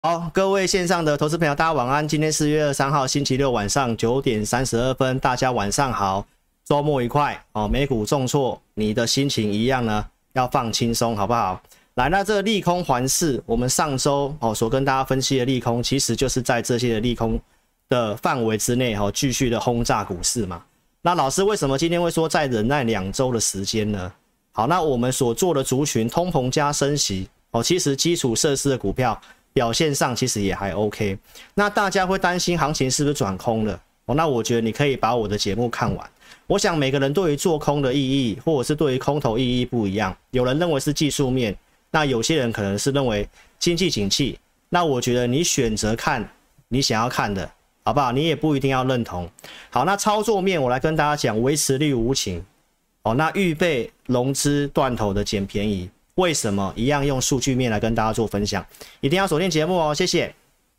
好，各位线上的投资朋友，大家晚安。今天4月23号星期六晚上9点32分，大家晚上好，周末愉快哦。美股重挫，你的心情一样呢，要放轻松，好不好？来，那这个利空环视，我们上周所跟大家分析的利空，其实就是在这些的利空的范围之内继续的轰炸股市嘛。那老师为什么今天会说再忍耐2周的时间呢？好，那我们所做的族群通膨加升息其实基础设施的股票表现上其实也还 OK。那大家会担心行情是不是转空了那我觉得你可以把我的节目看完。我想每个人对于做空的意义，或者是对于空头意义不一样，有人认为是技术面，那有些人可能是认为经济景气。那我觉得你选择看你想要看的，好不好？你也不一定要认同。好，那操作面我来跟大家讲，维持利无情那预备融资断头的捡便宜，为什么？一样用数据面来跟大家做分享，一定要锁定节目哦，谢谢。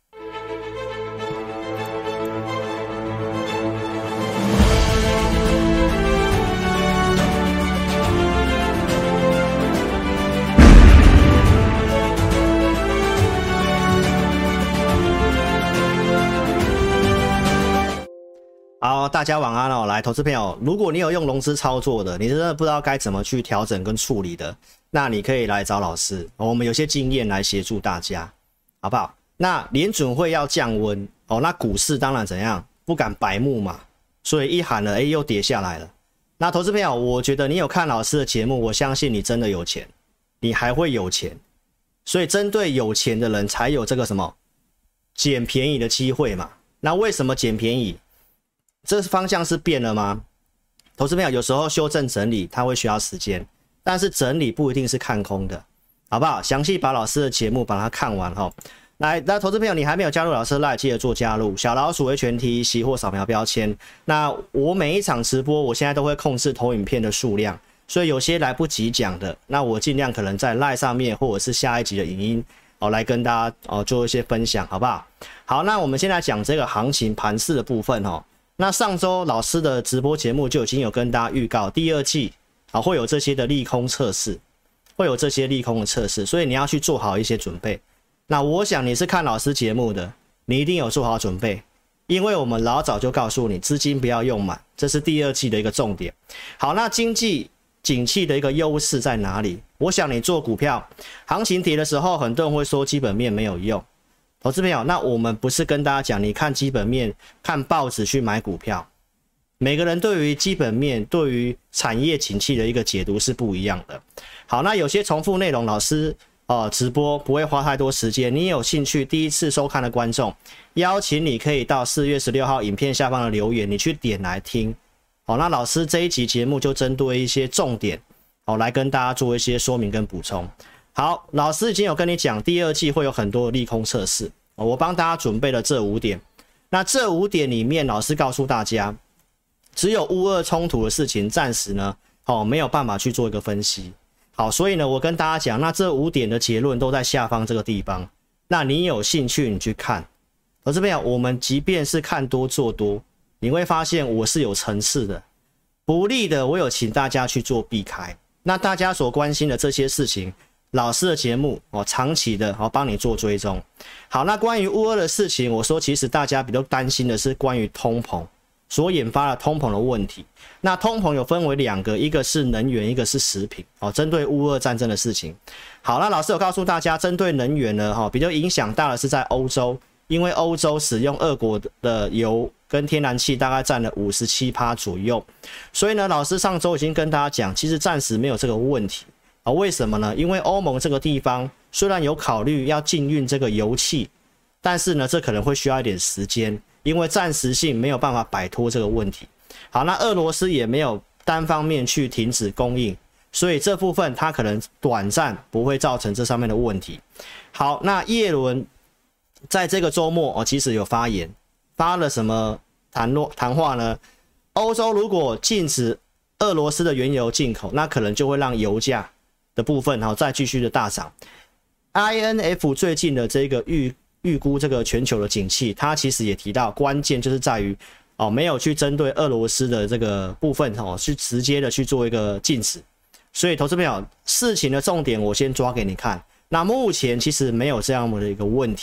好，大家晚安哦。来，投资朋友，如果你有用融资操作的，你真的不知道该怎么去调整跟处理的，那你可以来找老师我们有些经验来协助大家，好不好？那联准会要降温那股市当然怎样，不敢白目嘛，所以一喊了又跌下来了。那投资朋友，我觉得你有看老师的节目，我相信你真的有钱，你还会有钱，所以针对有钱的人才有这个什么捡便宜的机会嘛。那为什么捡便宜？这方向是变了吗？投资朋友，有时候修正整理它会需要时间，但是整理不一定是看空的，好不好？详细把老师的节目把它看完来，那投资朋友，你还没有加入老师的 LINE， 记得做加入，小老鼠会全提息或扫描标签。那我每一场直播，我现在都会控制投影片的数量，所以有些来不及讲的，那我尽量可能在 LINE 上面或者是下一集的影音来跟大家做一些分享，好不好？好，那我们现在讲这个行情盘势的部分那上周老师的直播节目就已经有跟大家预告，第二季会有这些的利空测试，会有这些利空的测试，所以你要去做好一些准备。那我想你是看老师节目的，你一定有做好准备，因为我们老早就告诉你，资金不要用满，这是第二季的一个重点。好，那经济景气的一个优势在哪里？我想你做股票，行情跌的时候，很多人会说基本面没有用。投资朋友，那我们不是跟大家讲，你看基本面、看报纸去买股票，每个人对于基本面、对于产业景气的一个解读是不一样的。好，那有些重复内容，老师直播不会花太多时间，你有兴趣第一次收看的观众，邀请你可以到4月16号影片下方的留言，你去点来听。好，那老师这一集节目就针对一些重点来跟大家做一些说明跟补充。好，老师已经有跟你讲，第二季会有很多利空测试我帮大家准备了这5点。那这5点里面，老师告诉大家，只有乌俄冲突的事情暂时呢没有办法去做一个分析。好，所以呢我跟大家讲，那这5点的结论都在下方这个地方，那你有兴趣你去看。而这边我们即便是看多做多，你会发现我是有层次的，不利的我有请大家去做避开。那大家所关心的这些事情，老师的节目长期的帮你做追踪。好，那关于乌俄的事情，我说其实大家比较担心的是关于通膨所引发的通膨的问题。那通膨有分为2个，一个是能源，一个是食品针对乌俄战争的事情。好，那老师有告诉大家，针对能源呢比较影响大的是在欧洲，因为欧洲使用俄国的油跟天然气大概占了 57% 左右，所以呢老师上周已经跟大家讲，其实暂时没有这个问题为什么呢？因为欧盟这个地方虽然有考虑要禁运这个油气，但是呢这可能会需要一点时间，因为暂时性没有办法摆脱这个问题。好，那俄罗斯也没有单方面去停止供应，所以这部分它可能短暂不会造成这上面的问题。好，那耶伦在这个周末其实有发言，发了什么谈话呢？欧洲如果禁止俄罗斯的原油进口，那可能就会让油价的部分再继续的大涨。INF 最近的这个预估这个全球的景气，它其实也提到，关键就是在于没有去针对俄罗斯的这个部分去直接的去做一个禁止。所以投资朋友，事情的重点我先抓给你看。那目前其实没有这样的一个问题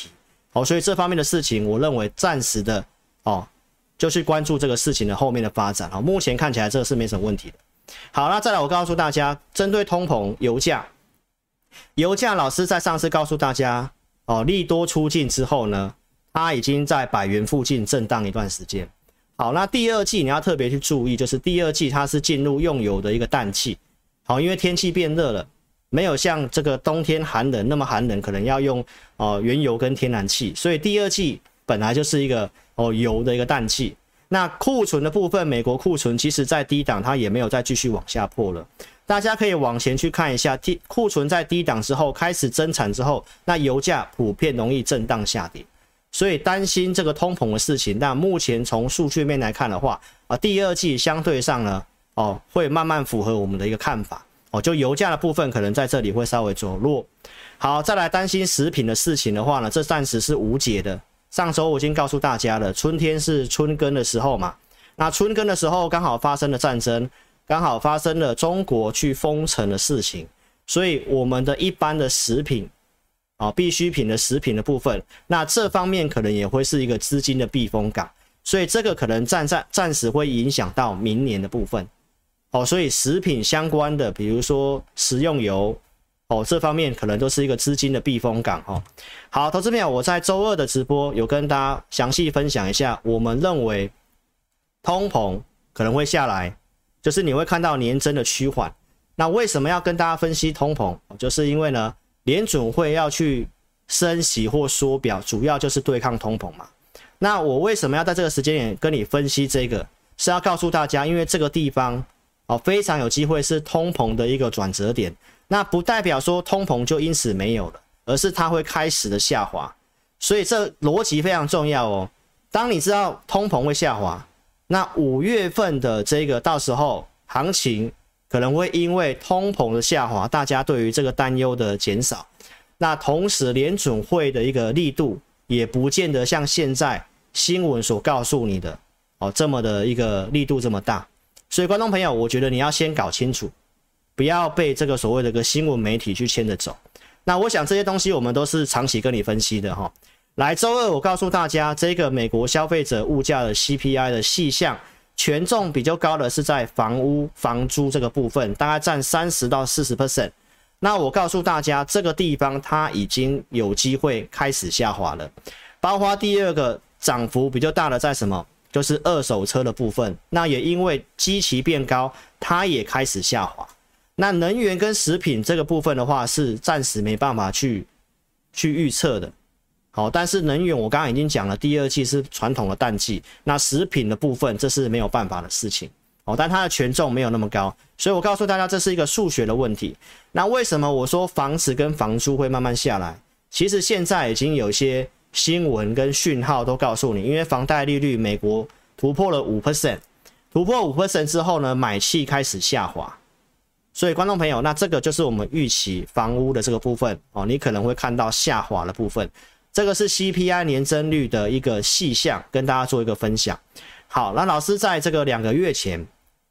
所以这方面的事情，我认为暂时的就去关注这个事情的后面的发展。目前看起来这个是没什么问题的。好，那再来我告诉大家，针对通膨油价老师在上次告诉大家利多出尽之后呢，它已经在100元附近震荡一段时间。好，那第二季你要特别去注意，就是第二季它是进入用油的一个淡季。好，因为天气变热了，没有像这个冬天寒冷那么寒冷，可能要用原油跟天然气，所以第二季本来就是一个油的一个淡季。那库存的部分，美国库存其实在低档，它也没有再继续往下破了。大家可以往前去看一下，库存在低档之后开始增产之后，那油价普遍容易震荡下跌，所以担心这个通膨的事情。那目前从数据面来看的话，第二季相对上呢，会慢慢符合我们的一个看法。就油价的部分可能在这里会稍微走弱。好，再来担心食品的事情的话呢，这暂时是无解的。上周我已经告诉大家了，春天是春耕的时候嘛，那春耕的时候刚好发生了战争，刚好发生了中国去封城的事情，所以我们的一般的食品必需品的食品的部分，那这方面可能也会是一个资金的避风港，所以这个可能暂时会影响到明年的部分。所以食品相关的，比如说食用油这方面可能都是一个资金的避风港好，投资朋友，我在周二的直播有跟大家详细分享一下，我们认为通膨可能会下来，就是你会看到年增的趋缓。那为什么要跟大家分析通膨？就是因为呢，联准会要去升息或缩表，主要就是对抗通膨嘛。那我为什么要在这个时间点跟你分析这个？是要告诉大家，因为这个地方非常有机会是通膨的一个转折点。那不代表说通膨就因此没有了，而是它会开始的下滑，所以这逻辑非常重要当你知道通膨会下滑，那5月份的这个到时候行情可能会因为通膨的下滑，大家对于这个担忧的减少，那同时联准会的一个力度也不见得像现在新闻所告诉你的这么的一个力度这么大，所以观众朋友，我觉得你要先搞清楚。不要被这个所谓的个新闻媒体去牵着走。那我想这些东西我们都是长期跟你分析的来，周二我告诉大家，这个美国消费者物价的 CPI 的细项，权重比较高的是在房屋、房租这个部分，大概占30到40%。那我告诉大家，这个地方它已经有机会开始下滑了。包括第二个涨幅比较大的在什么？就是二手车的部分。那也因为基期变高，它也开始下滑。那能源跟食品这个部分的话，是暂时没办法去预测的。好，但是能源我刚刚已经讲了，第二季是传统的淡季，那食品的部分这是没有办法的事情。但它的权重没有那么高，所以我告诉大家这是一个数学的问题。那为什么我说房子跟房租会慢慢下来？其实现在已经有一些新闻跟讯号都告诉你，因为房贷利率美国突破了 5%， 突破 5% 之后呢，买气开始下滑。所以观众朋友，那这个就是我们预期房屋的这个部分你可能会看到下滑的部分。这个是 CPI 年增率的一个细项，跟大家做一个分享。好，那老师在这个2个月前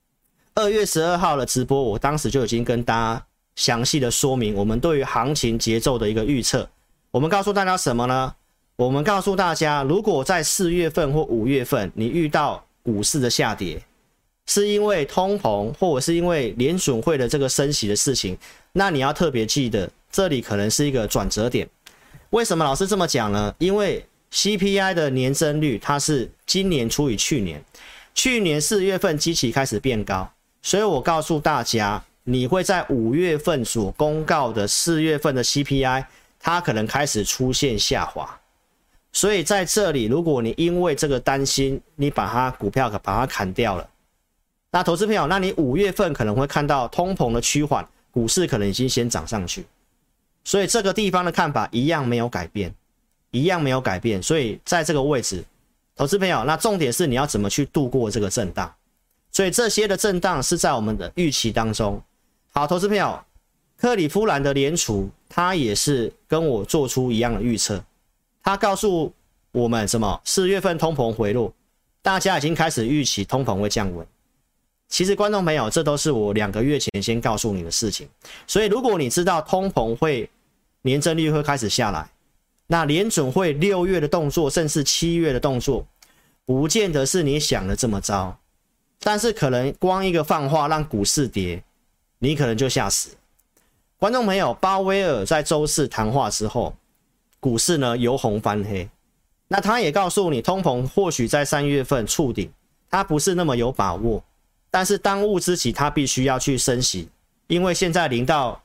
2月12号的直播，我当时就已经跟大家详细的说明我们对于行情节奏的一个预测。我们告诉大家什么呢？我们告诉大家，如果在4月份或5月份你遇到股市的下跌，是因为通膨或者是因为联准会的这个升息的事情，那你要特别记得，这里可能是一个转折点。为什么老师这么讲呢？因为 CPI 的年增率它是今年除以去年，去年4月份基期开始变高，所以我告诉大家，你会在5月份所公告的4月份的 CPI， 它可能开始出现下滑。所以在这里，如果你因为这个担心，你把它股票把它砍掉了，那投资朋友，那你5月份可能会看到通膨的趋缓，股市可能已经先涨上去，所以这个地方的看法一样没有改变，一样没有改变。所以在这个位置，投资朋友，那重点是你要怎么去度过这个震荡，所以这些的震荡是在我们的预期当中。好，投资朋友，克里夫兰的联储他也是跟我做出一样的预测，他告诉我们什么？4月份通膨回落，大家已经开始预期通膨会降温。其实观众朋友，这都是我2个月前先告诉你的事情。所以如果你知道通膨会年增率会开始下来， 那联准会6月的动作，甚至7月的动作，不见得是你想的这么糟，但是可能光一个放话让股市跌，你可能就吓死。观众朋友，鲍威尔在周四谈话之后，股市呢由红翻黑。那他也告诉你，通膨或许在3月份触顶，他不是那么有把握，但是当务之急他必须要去升息，因为现在0到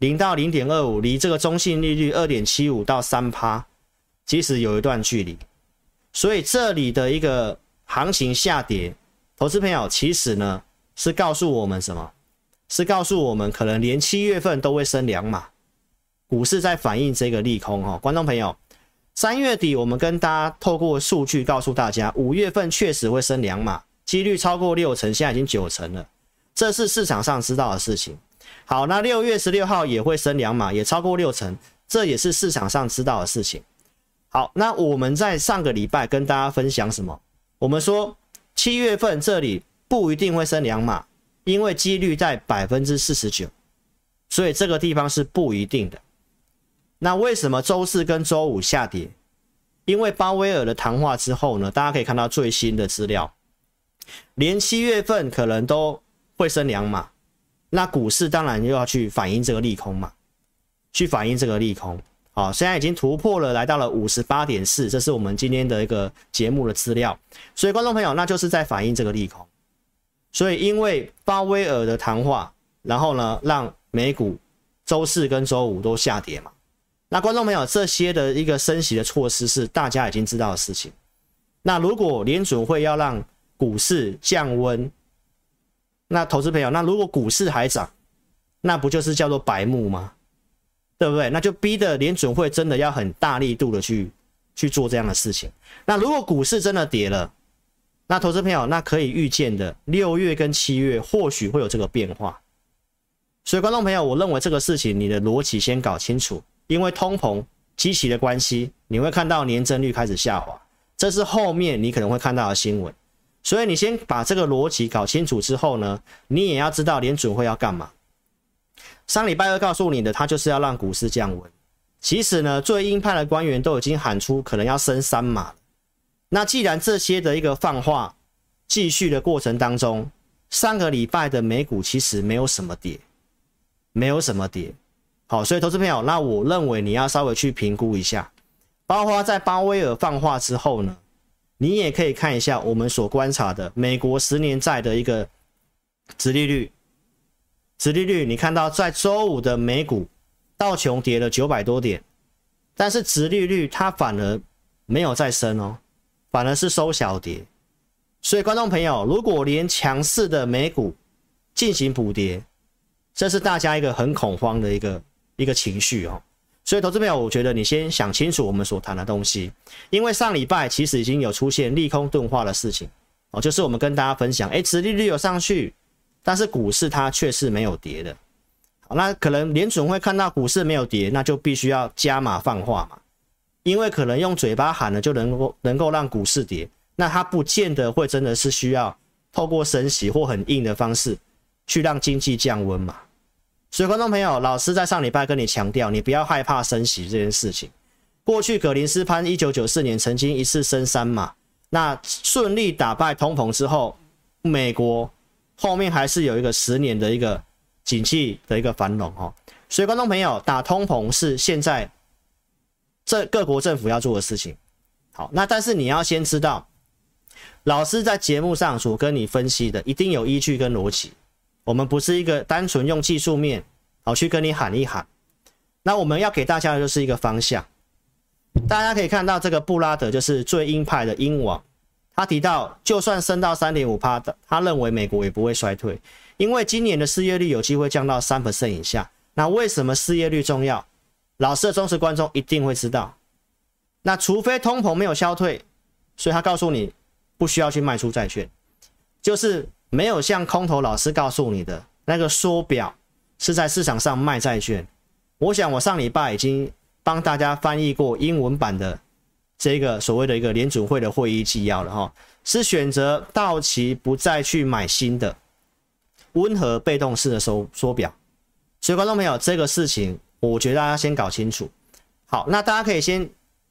0.25 离这个中性利率 2.75 到 3%， 其实有一段距离。所以这里的一个行情下跌，投资朋友其实呢是告诉我们什么？是告诉我们可能连7月份都会升2码，股市在反映这个利空哦。观众朋友，3月底我们跟大家透过数据告诉大家，5月份确实会升2码，几率超过60%，现在已经90%了，这是市场上知道的事情。好，那6月16号也会升2码，也超过60%，这也是市场上知道的事情。好，那我们在上个礼拜跟大家分享什么？我们说7月份这里不一定会升2码，因为几率在 49%， 所以这个地方是不一定的。那为什么周四跟周五下跌？因为鲍威尔的谈话之后呢，大家可以看到最新的资料，连7月份可能都会升2码，那股市当然又要去反映这个利空嘛，去反映这个利空。好，现在已经突破了，来到了 58.4， 这是我们今天的一个节目的资料。所以观众朋友，那就是在反映这个利空。所以因为鲍威尔的谈话，然后呢让美股周四跟周五都下跌嘛。那观众朋友，这些的一个升息的措施是大家已经知道的事情。那如果联准会要让股市降温，那投资朋友，那如果股市还涨，那不就是叫做白目吗？对不对？那就逼得联准会真的要很大力度的去做这样的事情。那如果股市真的跌了，那投资朋友，那可以预见的6月跟7月或许会有这个变化。所以观众朋友，我认为这个事情你的逻辑先搞清楚，因为通膨基期的关系，你会看到年增率开始下滑，这是后面你可能会看到的新闻。所以你先把这个逻辑搞清楚之后呢，你也要知道联准会要干嘛。上礼拜二告诉你的，他就是要让股市降温。其实呢，最鹰派的官员都已经喊出可能要升3码了。那既然这些的一个放话继续的过程当中，上个礼拜的美股其实没有什么跌，没有什么跌。好，所以投资朋友，那我认为你要稍微去评估一下，包括在鲍威尔放话之后呢，你也可以看一下我们所观察的美国10年债的一个殖利率。殖利率你看到在周五的美股道琼跌了900多点，但是殖利率它反而没有再升哦，反而是收小跌。所以观众朋友，如果连强势的美股进行补跌，这是大家一个很恐慌的一个情绪哦。所以投资朋友，我觉得你先想清楚我们所谈的东西，因为上礼拜其实已经有出现利空钝化的事情哦，就是我们跟大家分享，殖利率有上去，但是股市它却是没有跌的。好，那可能联准会看到股市没有跌，那就必须要加码放话嘛，因为可能用嘴巴喊了就能够让股市跌，那它不见得会真的是需要透过升息或很硬的方式去让经济降温嘛。所以观众朋友，老师在上礼拜跟你强调，你不要害怕升息这件事情。过去葛林斯潘1994年曾经一次升3码，那顺利打败通膨之后，美国后面还是有一个10年的一个景气的一个繁荣哦。所以观众朋友，打通膨是现在这各国政府要做的事情。好，那但是你要先知道，老师在节目上所跟你分析的一定有依据跟逻辑。我们不是一个单纯用技术面好去跟你喊一喊，那我们要给大家的就是一个方向。大家可以看到这个布拉德就是最鹰派的鹰王，他提到就算升到 3.5%， 他认为美国也不会衰退，因为今年的失业率有机会降到 3% 以下。那为什么失业率重要？老师的忠实观众一定会知道，那除非通膨没有消退，所以他告诉你不需要去卖出债券，就是没有像空头老师告诉你的那个缩表是在市场上卖债券。我想我上礼拜已经帮大家翻译过英文版的这个所谓的一个联准会的会议纪要了哈，是选择到期不再去买新的温和被动式的缩表。所以观众朋友，这个事情我觉得大家先搞清楚。好，那大家可以先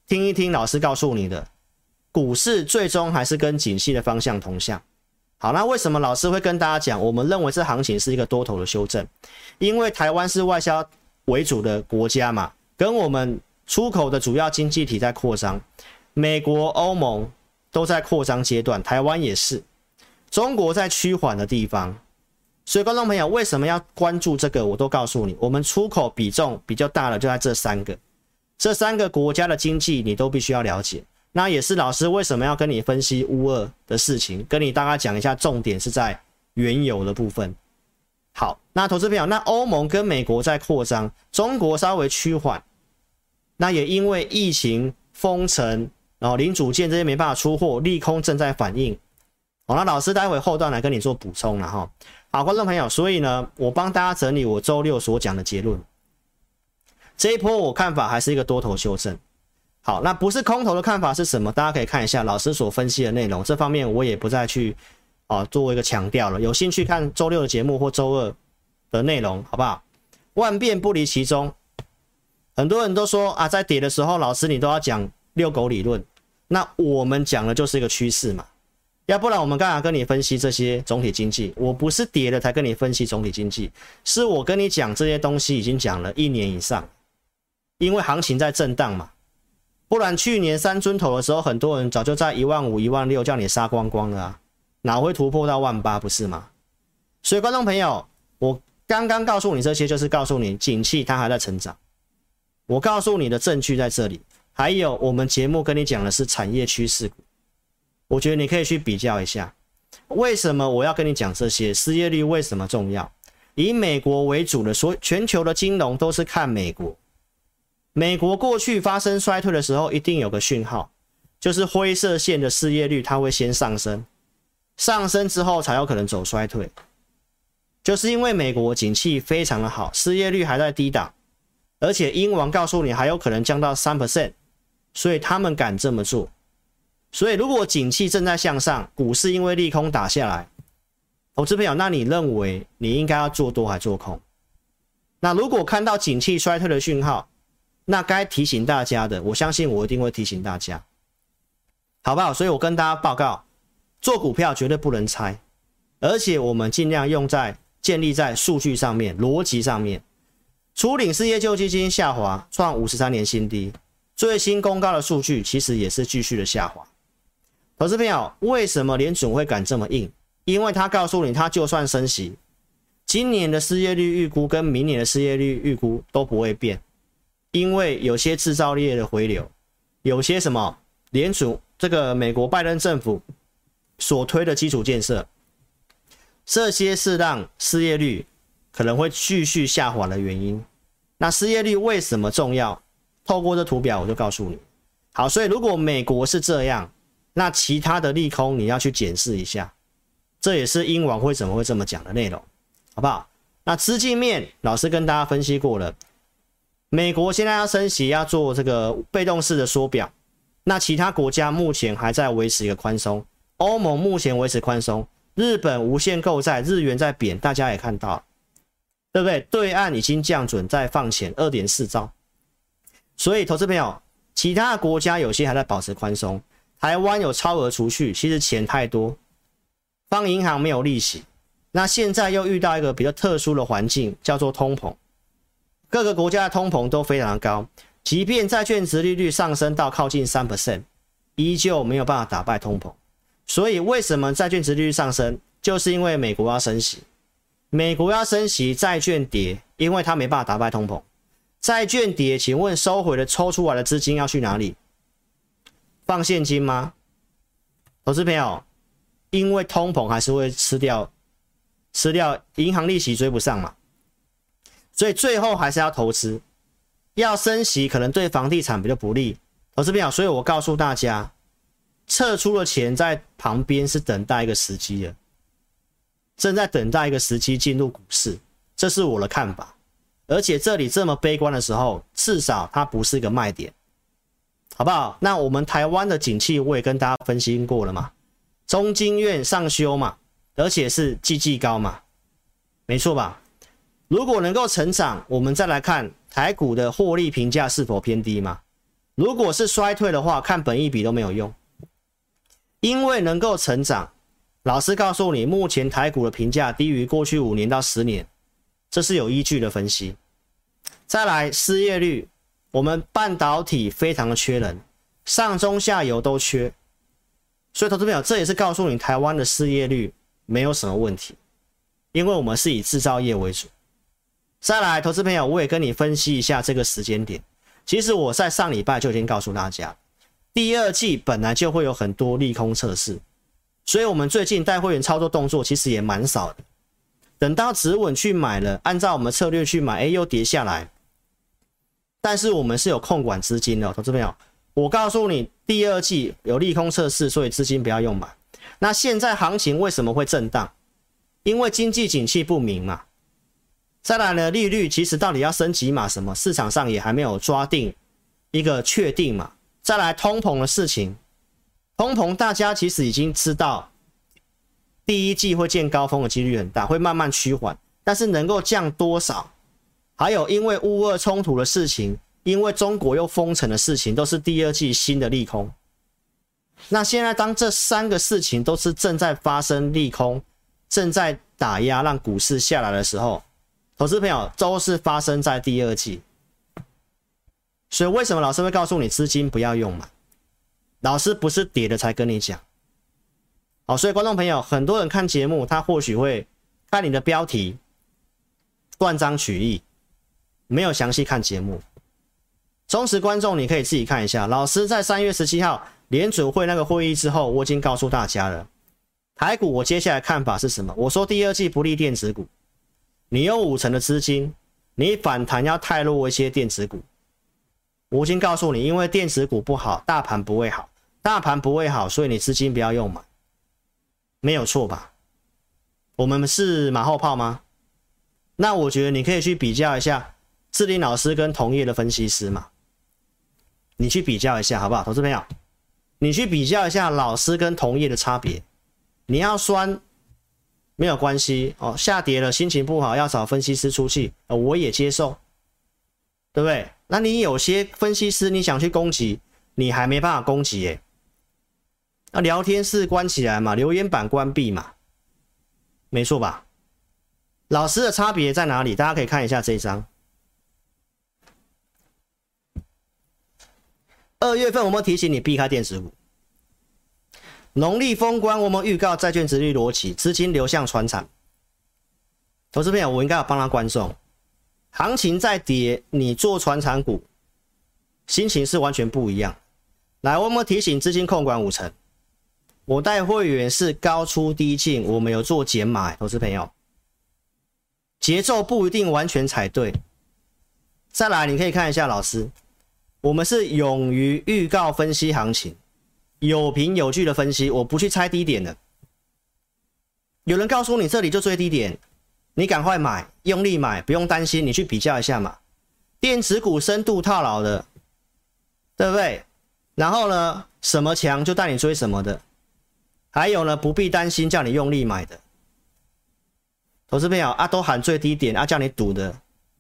听一听老师告诉你的，股市最终还是跟景气的方向同向。好，那为什么老师会跟大家讲，我们认为这行情是一个多头的修正？因为台湾是外销为主的国家嘛，跟我们出口的主要经济体在扩张，美国、欧盟都在扩张阶段，台湾也是，中国在趋缓的地方。所以观众朋友为什么要关注这个，我都告诉你，我们出口比重比较大的就在这三个国家的经济你都必须要了解。那也是老师为什么要跟你分析乌俄的事情，跟你大概讲一下，重点是在原油的部分。好，那投资朋友，那欧盟跟美国在扩张，中国稍微趋缓，那也因为疫情封城，然后零组件这些没办法出货，利空正在反应。好，那老师待会后段来跟你做补充了哈。好，观众朋友，所以呢，我帮大家整理我周六所讲的结论。这一波我看法还是一个多头修正。好，那不是空头的看法是什么？大家可以看一下老师所分析的内容，这方面我也不再去做一个强调了。有兴趣看周六的节目或周二的内容，好不好？万变不离其宗。很多人都说啊，在跌的时候，老师你都要讲遛狗理论，那我们讲的就是一个趋势嘛。要不然我们刚才跟你分析这些总体经济，我不是跌了才跟你分析总体经济，是我跟你讲这些东西已经讲了1年以上，因为行情在震荡嘛。不然去年三尊头的时候，很多人早就在15000、16000叫你杀光光了啊，哪会突破到18000不是吗？所以观众朋友，我刚刚告诉你这些，就是告诉你景气它还在成长。我告诉你的证据在这里，还有我们节目跟你讲的是产业趋势股，我觉得你可以去比较一下，为什么我要跟你讲这些？失业率为什么重要？以美国为主的全球的金融都是看美国。美国过去发生衰退的时候，一定有个讯号，就是灰色线的失业率它会先上升，上升之后才有可能走衰退。就是因为美国景气非常的好，失业率还在低档，而且英王告诉你还有可能降到 3%， 所以他们敢这么做。所以如果景气正在向上，股市因为利空打下来，投资朋友，那你认为你应该要做多还做空？那如果看到景气衰退的讯号，那该提醒大家的，我相信我一定会提醒大家，好不好？所以我跟大家报告，做股票绝对不能猜，而且我们尽量建立在数据上面、逻辑上面。初领失业救济金下滑，创53年新低，最新公告的数据其实也是继续的下滑。投资朋友，为什么联准会敢这么硬？因为他告诉你，他就算升息，今年的失业率预估跟明年的失业率预估都不会变。因为有些制造业的回流，有些什么这个美国拜登政府所推的基础建设，这些是让失业率可能会继续下滑的原因。那失业率为什么重要？透过这图表我就告诉你。好，所以如果美国是这样，那其他的利空你要去检视一下，这也是英王为什么会这么讲的内容，好不好？那资金面老师跟大家分析过了，美国现在要升息，要做这个被动式的缩表，那其他国家目前还在维持一个宽松，欧盟目前维持宽松，日本无限购债，日元在贬，大家也看到，对不对？对岸已经降准在放钱 2.4 兆，所以投资朋友，其他的国家有些还在保持宽松，台湾有超额储蓄，其实钱太多，放银行没有利息，那现在又遇到一个比较特殊的环境，叫做通膨。各个国家的通膨都非常高，即便债券殖利率上升到靠近 3%， 依旧没有办法打败通膨。所以为什么债券殖利率上升？就是因为美国要升息，美国要升息，债券跌，因为它没办法打败通膨。债券跌，请问收回的抽出来的资金要去哪里？放现金吗？投资朋友，因为通膨还是会吃掉银行利息追不上嘛。所以最后还是要投资，要升息可能对房地产比较不利，投资朋友，所以我告诉大家，撤出的钱在旁边是等待一个时机的，正在等待一个时机进入股市，这是我的看法。而且这里这么悲观的时候，至少它不是一个卖点，好不好？那我们台湾的景气我也跟大家分析过了嘛，中经院上修嘛，而且是季高嘛，没错吧？如果能够成长，我们再来看台股的获利评价是否偏低嘛？ 如果是衰退的话，看本益比都没有用，因为能够成长。老师告诉你，目前台股的评价低于过去5年到10年，这是有依据的分析。再来，失业率，我们半导体非常的缺人，上中下游都缺，所以投资朋友，这也是告诉你台湾的失业率没有什么问题，因为我们是以制造业为主。再来，投资朋友，我也跟你分析一下这个时间点。其实我在上礼拜就已经告诉大家，第二季本来就会有很多利空测试，所以我们最近带会员操作动作其实也蛮少的。等到止稳去买了，按照我们策略去买，又跌下来。但是我们是有控管资金的，投资朋友，我告诉你，第二季有利空测试，所以资金不要用买。那现在行情为什么会震荡？因为经济景气不明嘛。再来呢，利率其实到底要升级码什么，市场上也还没有抓定一个确定嘛。再来通膨的事情，通膨大家其实已经知道，第一季会见高峰的几率很大，会慢慢趋缓，但是能够降多少？还有因为乌俄冲突的事情，因为中国又封城的事情，都是第二季新的利空。那现在当这3个事情都是正在发生利空，正在打压让股市下来的时候，投资朋友都是发生在第二季。所以为什么老师会告诉你资金不要用嘛？老师不是跌的才跟你讲。好，所以观众朋友，很多人看节目，他或许会看你的标题，断章取义，没有详细看节目。忠实观众你可以自己看一下，老师在3月17号联准会那个会议之后，我已经告诉大家了，台股我接下来看法是什么？我说第二季不利电子股，你有50%的资金，你反弹要太弱一些电子股。我已经告诉你，因为电子股不好，大盘不会好，大盘不会好，所以你资金不要用买，没有错吧？我们是马后炮吗？那我觉得你可以去比较一下志霖老师跟同业的分析师嘛，你去比较一下好不好，投资朋友？你去比较一下老师跟同业的差别。你要酸没有关系哦，下跌了心情不好要找分析师出气，我也接受，对不对？那你有些分析师你想去攻击，你还没办法攻击耶。那聊天室关起来嘛，留言板关闭嘛，没错吧？老师的差别在哪里？大家可以看一下这一张。2月份我们提醒你避开电子股，农历封关我们预告债券殖利率裸起，资金流向传产。投资朋友，我应该要帮他观众，行情在跌，你做传产股，心情是完全不一样。来，我们提醒资金控管50%，我带会员是高出低进，我们有做减码，投资朋友，节奏不一定完全踩对。再来，你可以看一下老师，我们是勇于预告分析行情，有凭有据的分析，我不去猜低点的。有人告诉你这里就追低点，你赶快买，用力买，不用担心，你去比较一下嘛。电子股深度套牢的，对不对？然后呢，什么强就带你追什么的，还有呢，不必担心叫你用力买的。投资朋友啊，都喊最低点啊，叫你赌的，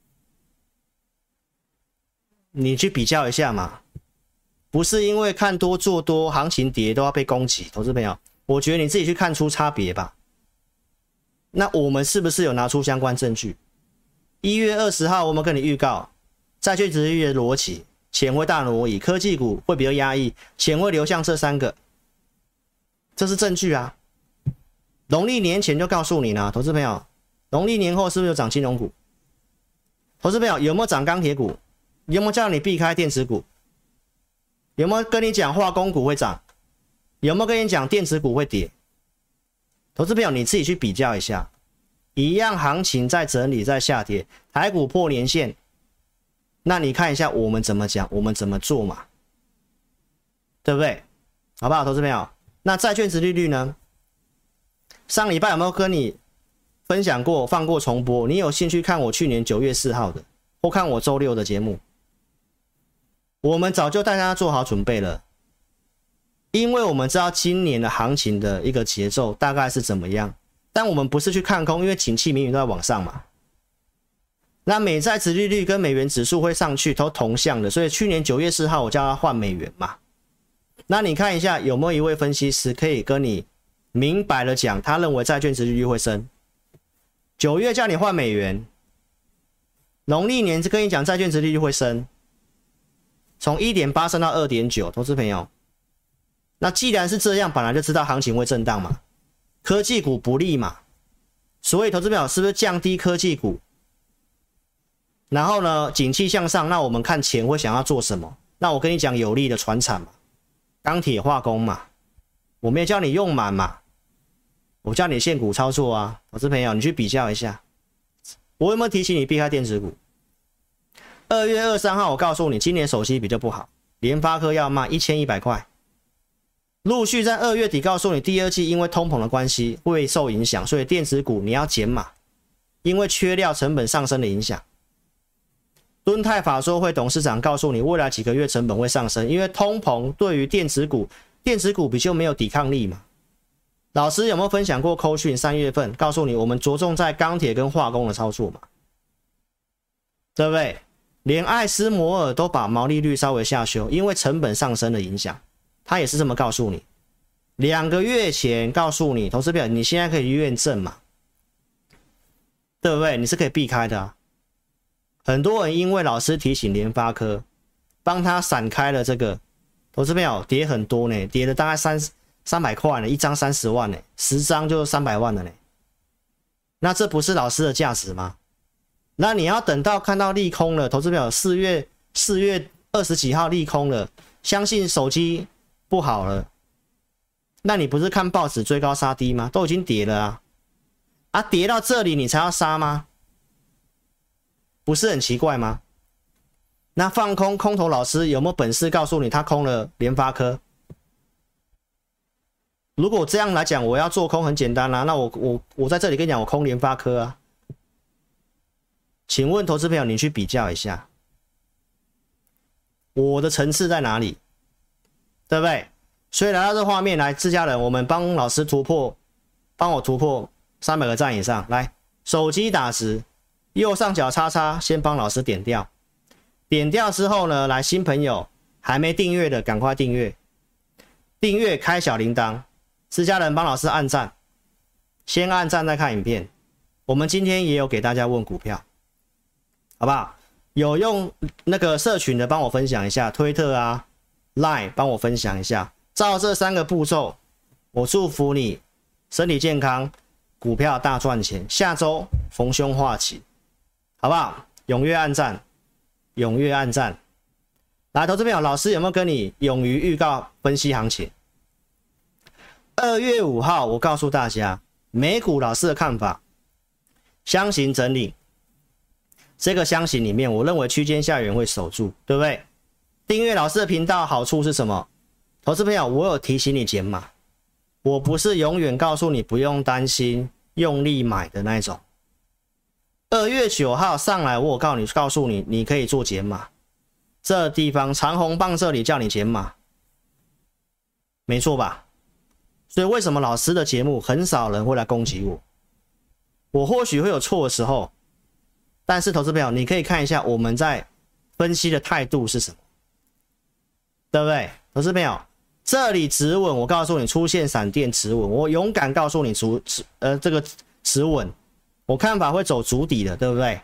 你去比较一下嘛。不是因为看多做多，行情跌都要被攻击，投资朋友，我觉得你自己去看出差别吧。那我们是不是有拿出相关证据？1月20号我们跟你预告，债券殖利率的逻辑，钱会大挪移，科技股会比较压抑，钱会流向这3个，这是证据啊。农历年前就告诉你了，投资朋友，农历年后是不是有涨金融股？投资朋友有没有涨钢铁股？有没有叫你避开电子股？有没有跟你讲化工股会涨？有没有跟你讲电子股会跌？投资朋友你自己去比较一下，一样行情在整理，在下跌，台股破年线，那你看一下我们怎么讲，我们怎么做嘛，对不对？好不好，投资朋友？那债券殖利率呢？上礼拜有没有跟你分享过，放过重播？你有兴趣看我去年9月4号的，或看我周6的节目？我们早就带大家做好准备了，因为我们知道今年的行情的一个节奏大概是怎么样，但我们不是去看空，因为景气明明都在往上嘛。 那美债殖利率跟美元指数会上去，都同向的，所以去年9月4号我叫他换美元嘛。那你看一下有没有一位分析师可以跟你明白的讲，他认为债券殖利率会升？9月叫你换美元，农历年跟你讲债券殖利率会升，从 1.8 升到 2.9， 投资朋友，那既然是这样，本来就知道行情会震荡嘛，科技股不利嘛，所以投资朋友是不是降低科技股？然后呢，景气向上，那我们看钱会想要做什么？那我跟你讲有利的传产嘛，钢铁化工嘛，我没有叫你用满嘛，我叫你现股操作啊，投资朋友，你去比较一下，我有没有提醒你避开电子股？2月23号我告诉你，今年手机比较不好，联发科要卖1100块，陆续在2月底告诉你，第二季因为通膨的关系会受影响，所以电子股你要减码，因为缺料成本上升的影响。敦泰法说会董事长告诉你，未来几个月成本会上升，因为通膨对于电子股比较没有抵抗力嘛。老师有没有分享过扣讯3月份告诉你，我们着重在钢铁跟化工的操作嘛，对不对？连艾斯摩尔都把毛利率稍微下修，因为成本上升的影响，他也是这么告诉你。2个月前告诉你，投资表你现在可以验证嘛，对不对？你是可以避开的啊。很多人因为老师提醒联发科，帮他闪开了这个，投资票跌很多呢，跌了大概300块呢，一张30万呢，10张就300万了呢。那这不是老师的价值吗？那你要等到看到利空了，投资票4月20几号利空了，相信手机不好了，那你不是看报纸追高杀低吗？都已经跌了啊，跌到这里你才要杀吗？不是很奇怪吗？那放空空头老师有没有本事告诉你他空了联发科？如果这样来讲，我要做空很简单啦，那我在这里跟你讲，我空联发科啊。请问投资朋友，你去比较一下，我的层次在哪里？对不对？所以来到这画面来，自家人，我们帮老师突破，帮我突破300个赞以上。来，手机打直。右上角叉叉，先帮老师点掉，点掉之后呢，来新朋友还没订阅的赶快订阅，订阅开小铃铛，自家人帮老师按赞，先按赞再看影片。我们今天也有给大家问股票，好不好？有用那个社群的帮我分享一下，推特啊 ，Line 帮我分享一下，照这3个步骤，我祝福你身体健康，股票大赚钱，下周逢凶化吉。好不好？踊跃按赞，踊跃按赞。来，投资朋友，老师有没有跟你勇于预告分析行情？2月5号，我告诉大家，美股老师的看法，箱型整理。这个箱型里面，我认为区间下缘会守住，对不对？订阅老师的频道好处是什么？投资朋友，我有提醒你减码，我不是永远告诉你不用担心，用力买的那一种。2月9号上来，我告诉你，你可以做减码。这地方长红棒这里叫你减码，没错吧？所以为什么老师的节目很少人会来攻击我？我或许会有错的时候，但是投资朋友，你可以看一下我们在分析的态度是什么，对不对？投资朋友，这里止稳，我告诉你出现闪电止稳，我勇敢告诉你这个止稳。我看法会走筑底的，对不对？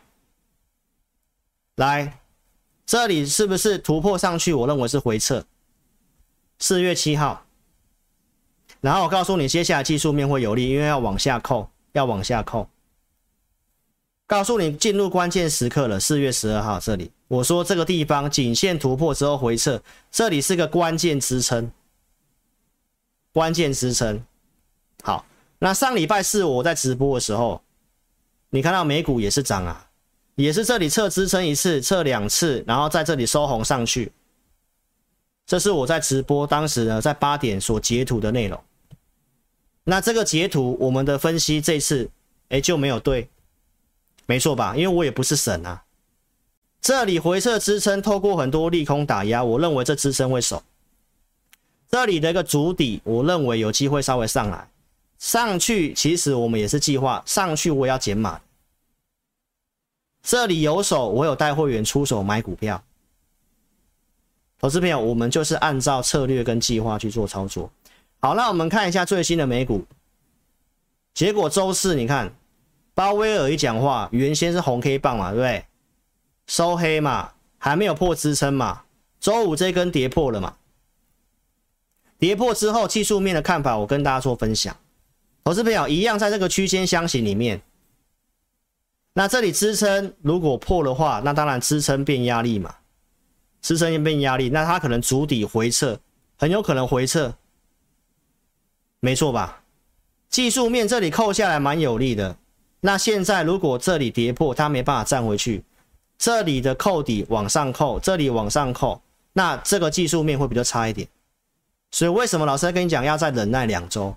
来，这里是不是突破上去？我认为是回撤。4月7号，然后我告诉你，接下来技术面会有利，因为要往下扣，要往下扣。告诉你进入关键时刻了，4月12号这里，我说这个地方颈线突破之后回撤，这里是个关键支撑，关键支撑。好，那上礼拜4我在直播的时候。你看到美股也是涨啊，也是这里测支撑1次，测2次，然后在这里收红上去。这是我在直播当时呢，在8点所截图的内容。那这个截图我们的分析这次就没有对，没错吧？因为我也不是神啊。这里回撤支撑，透过很多利空打压，我认为这支撑会守。这里的一个筑底，我认为有机会稍微上来。上去其实我们也是计划上去，我也要减码。 这里有手，我有带会员出手买股票。投资朋友，我们就是按照策略跟计划去做操作。好，那我们看一下最新的美股，结果周四你看，鲍威尔一讲话，原先是红 K 棒嘛，对不对？收黑嘛，还没有破支撑嘛。周五这根跌破了嘛？跌破之后，技术面的看法我跟大家做分享。投资朋友一样在这个区间箱型里面，那这里支撑如果破的话，那当然支撑变压力嘛，支撑变压力，那它可能筑底回撤，很有可能回撤，没错吧？技术面这里扣下来蛮有利的。那现在如果这里跌破，它没办法站回去，这里的扣底往上扣，这里往上扣，那这个技术面会比较差一点。所以为什么老师在跟你讲要再忍耐2周？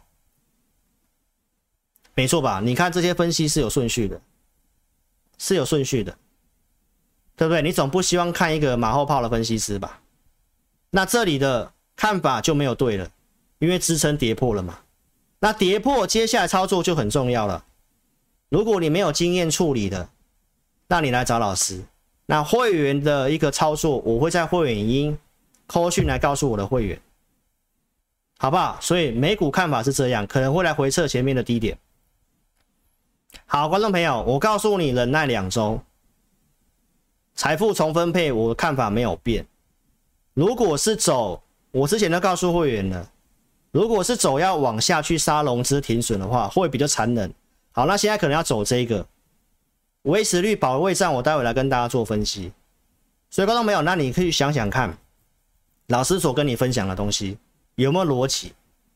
没错吧？你看这些分析是有顺序的，是有顺序的，对不对？你总不希望看一个马后炮的分析师吧？那这里的看法就没有对了，因为支撑跌破了嘛。那跌破接下来操作就很重要了。如果你没有经验处理的，那你来找老师。那会员的一个操作，我会在会员影音扣讯来告诉我的会员。好不好？所以美股看法是这样，可能会来回测前面的低点。好，观众朋友，我告诉你，忍耐2周，财富重分配，我的看法没有变。如果是走，我之前都告诉会员了，如果是走要往下去杀融资停损的话，会比较残忍。好，那现在可能要走这个维持率保卫战，我待会来跟大家做分析。所以观众朋友，那你可以想想看，老师所跟你分享的东西有没有逻辑？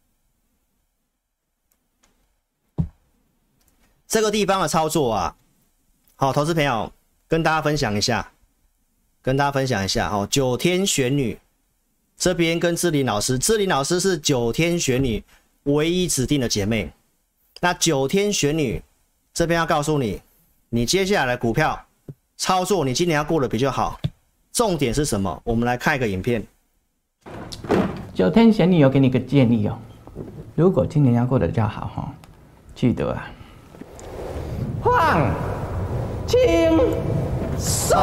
这个地方的操作啊，好，投资朋友跟大家分享一下，9天玄女这边跟志玲老师是9天玄女唯一指定的姐妹。那9天玄女这边要告诉你，你接下来的股票操作，你今年要过得比较好，重点是什么？我们来看一个影片。 9天玄女有给你个建议哦，如果今年要过得比较好哈，记得啊，放轻松。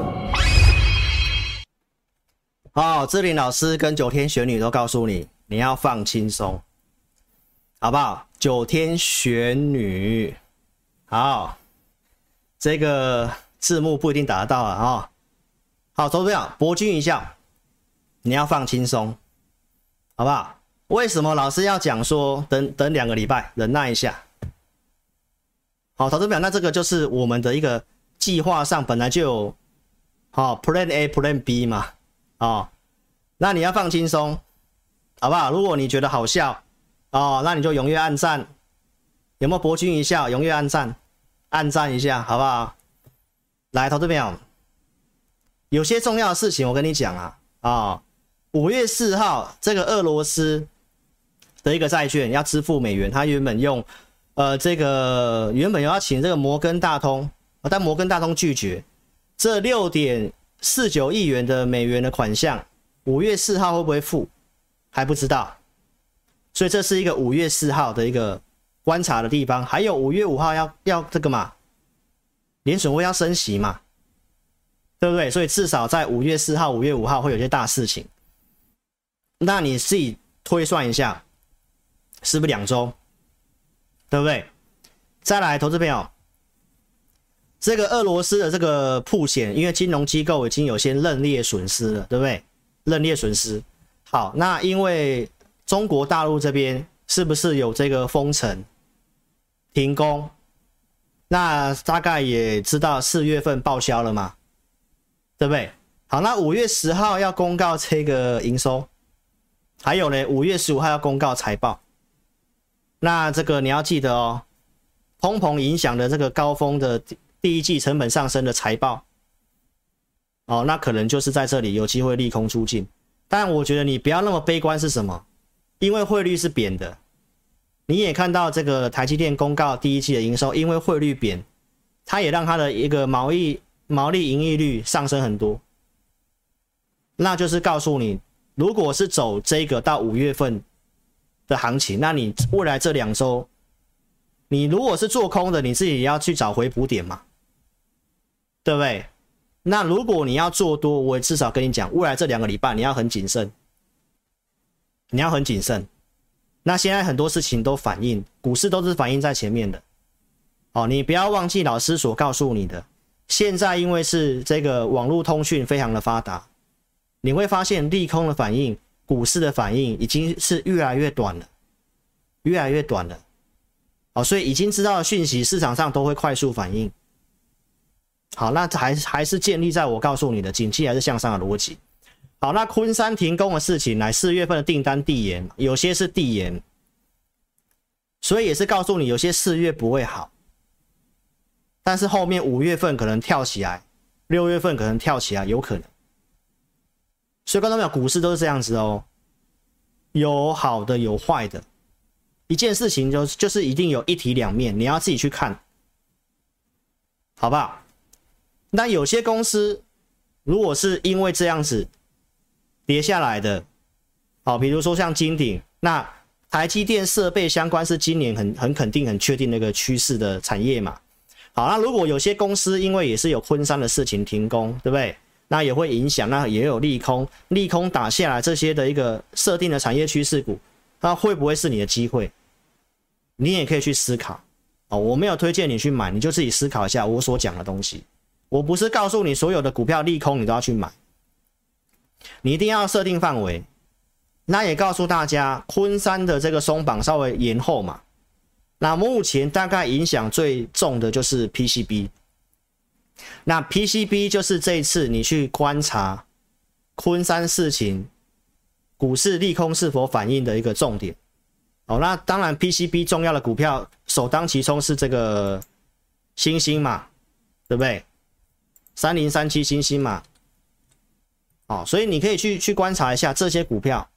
好，志玲老师跟9天玄女都告诉你，你要放轻松，好不好？9天玄女，好，这个字幕不一定打得到啊，哦。好，投资者博君一笑，你要放轻松。好不好？为什么老师要讲说等2个礼拜，忍耐一下？好，投资表，那这个就是我们的一个计划上本来就有，Plan A、Plan B 嘛，那你要放轻松，好不好？如果你觉得好笑，那你就踊跃按赞，有没有博君一笑？踊跃按赞，按赞一下，好不好？来，投资表，有些重要的事情我跟你讲啊，5月4号，这个俄罗斯的一个债券要支付美元，他原本用原本要请这个摩根大通，但摩根大通拒绝这6.49亿元的美元的款项，5月4号会不会付还不知道，所以这是一个5月4号的一个观察的地方。还有5月5号要这个嘛，联准会要升息嘛，对不对？所以至少在5月4号、5月5号会有些大事情。那你自己推算一下，是不是2周？对不对？再来，投资朋友，这个俄罗斯的这个曝险，因为金融机构已经有些认列损失了，对不对？认列损失。好，那因为中国大陆这边是不是有这个封城、停工？那大概也知道4月份报销了嘛，对不对？好，那5月10号要公告这个营收。还有呢，5月15号要公告财报，那这个你要记得哦，通膨影响的这个高峰的第一季成本上升的财报，那可能就是在这里有机会利空出尽。但我觉得你不要那么悲观，是什么？因为汇率是贬的，你也看到这个台积电公告第一季的营收，因为汇率贬，它也让它的一个毛利盈利率上升很多，那就是告诉你。如果是走这个到5月份的行情，那你未来这2周，你如果是做空的，你自己也要去找回补点嘛， 对不对？那如果你要做多，我至少跟你讲，未来这2个礼拜你要很谨慎，你要很谨慎。那现在很多事情都反映，股市都是反映在前面的。哦，你不要忘记老师所告诉你的。现在因为是这个网络通讯非常的发达，你会发现利空的反应、股市的反应已经是越来越短了，越来越短了。哦，所以已经知道的讯息，市场上都会快速反应。好，那还是建立在我告诉你的景气还是向上的逻辑。好，那昆山停工的事情，来4月份的订单递延，有些是递延，所以也是告诉你有些4月不会好，但是后面5月份可能跳起来，6月份可能跳起来，有可能。所以观众朋友，股市都是这样子哦，有好的有坏的，一件事情就是一定有一体两面，你要自己去看，好不好？那有些公司如果是因为这样子跌下来的，好，比如说像金鼎，那台积电设备相关是今年很肯定很确定那个趋势的产业嘛。好，那如果有些公司因为也是有昆山的事情停工，对不对？那也会影响，那也有利空打下来这些的一个设定的产业趋势股，那会不会是你的机会？你也可以去思考哦。我没有推荐你去买，你就自己思考一下我所讲的东西。我不是告诉你所有的股票利空你都要去买，你一定要设定范围。那也告诉大家，昆山的这个松绑稍微延后嘛。那目前大概影响最重的就是 PCB。那 PCB 就是这一次你去观察昆山事情股市利空是否反应的一个重点。哦，那当然 PCB 重要的股票首当其冲是这个星星嘛，对不对？3037星星嘛。哦，所以你可以去观察一下这些股票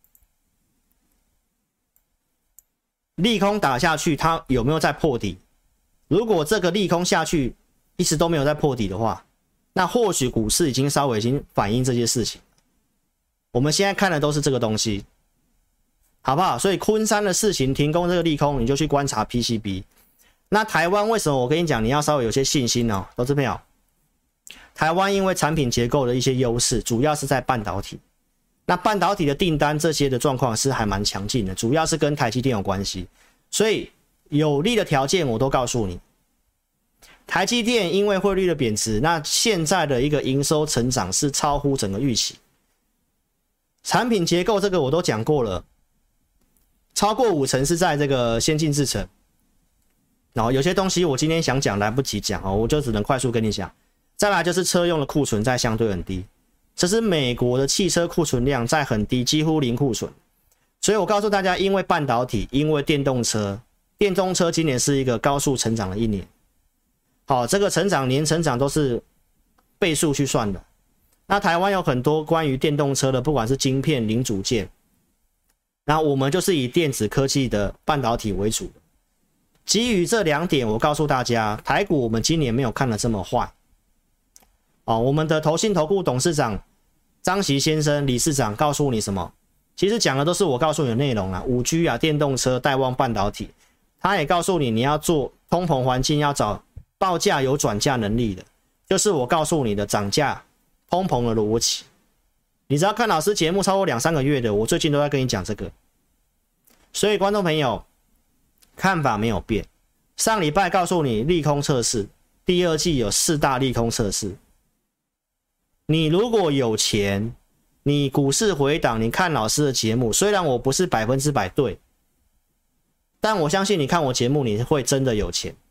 利空打下去，它有没有在破底？如果这个利空下去一直都没有在破底的话，那或许股市已经稍微已经反映这些事情。我们现在看的都是这个东西，好不好？所以昆山的事情停工这个利空，你就去观察 PCB。那台湾为什么我跟你讲，你要稍微有些信心哦，投资朋友。台湾因为产品结构的一些优势，主要是在半导体。那半导体的订单这些的状况是还蛮强劲的，主要是跟台积电有关系。所以有利的条件我都告诉你。台积电因为汇率的贬值，那现在的一个营收成长是超乎整个预期。产品结构这个我都讲过了，超过50%是在这个先进制程。然后有些东西我今天想讲来不及讲哦，我就只能快速跟你讲。再来就是车用的库存在相对很低，这是美国的汽车库存量在很低，几乎零库存。所以我告诉大家，因为半导体，因为电动车今年是一个高速成长的一年。好，这个年成长都是倍数去算的。那台湾有很多关于电动车的，不管是晶片、零组件，那我们就是以电子科技的半导体为主。基于这2点，我告诉大家，台股我们今年没有看得这么坏。我们的投信投顾董事长张席先生理事长告诉你什么？其实讲的都是我告诉你的内容啊 ，5G 啊，电动车带旺半导体。他也告诉你，你要做通膨环境，要找报价有转嫁能力的，就是我告诉你的涨价通膨的逻辑。你只要看老师节目超过2-3个月的，我最近都在跟你讲这个。所以观众朋友看法没有变。上礼拜告诉你利空测试，第2季有4大利空测试。你如果有钱，你股市回档，你看老师的节目，虽然我不是100%对，但我相信你看我节目，你会真的有钱。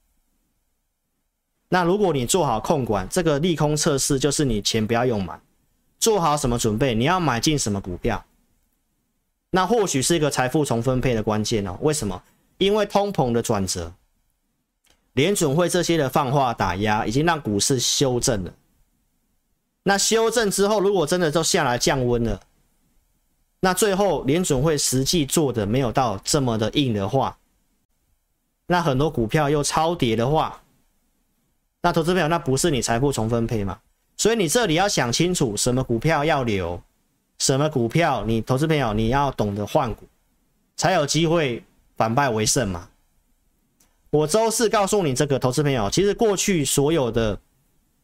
那如果你做好控管，这个利空测试就是你钱不要用满，做好什么准备，你要买进什么股票，那或许是一个财富重分配的关键哦。为什么？因为通膨的转折，联准会这些的放话打压，已经让股市修正了。那修正之后，如果真的都下来降温了，那最后联准会实际做的没有到这么的硬的话，那很多股票又超跌的话，那投资朋友，那不是你财富重分配吗？所以你这里要想清楚，什么股票要留，什么股票你投资朋友你要懂得换股，才有机会反败为胜嘛。我周四告诉你这个投资朋友，其实过去所有的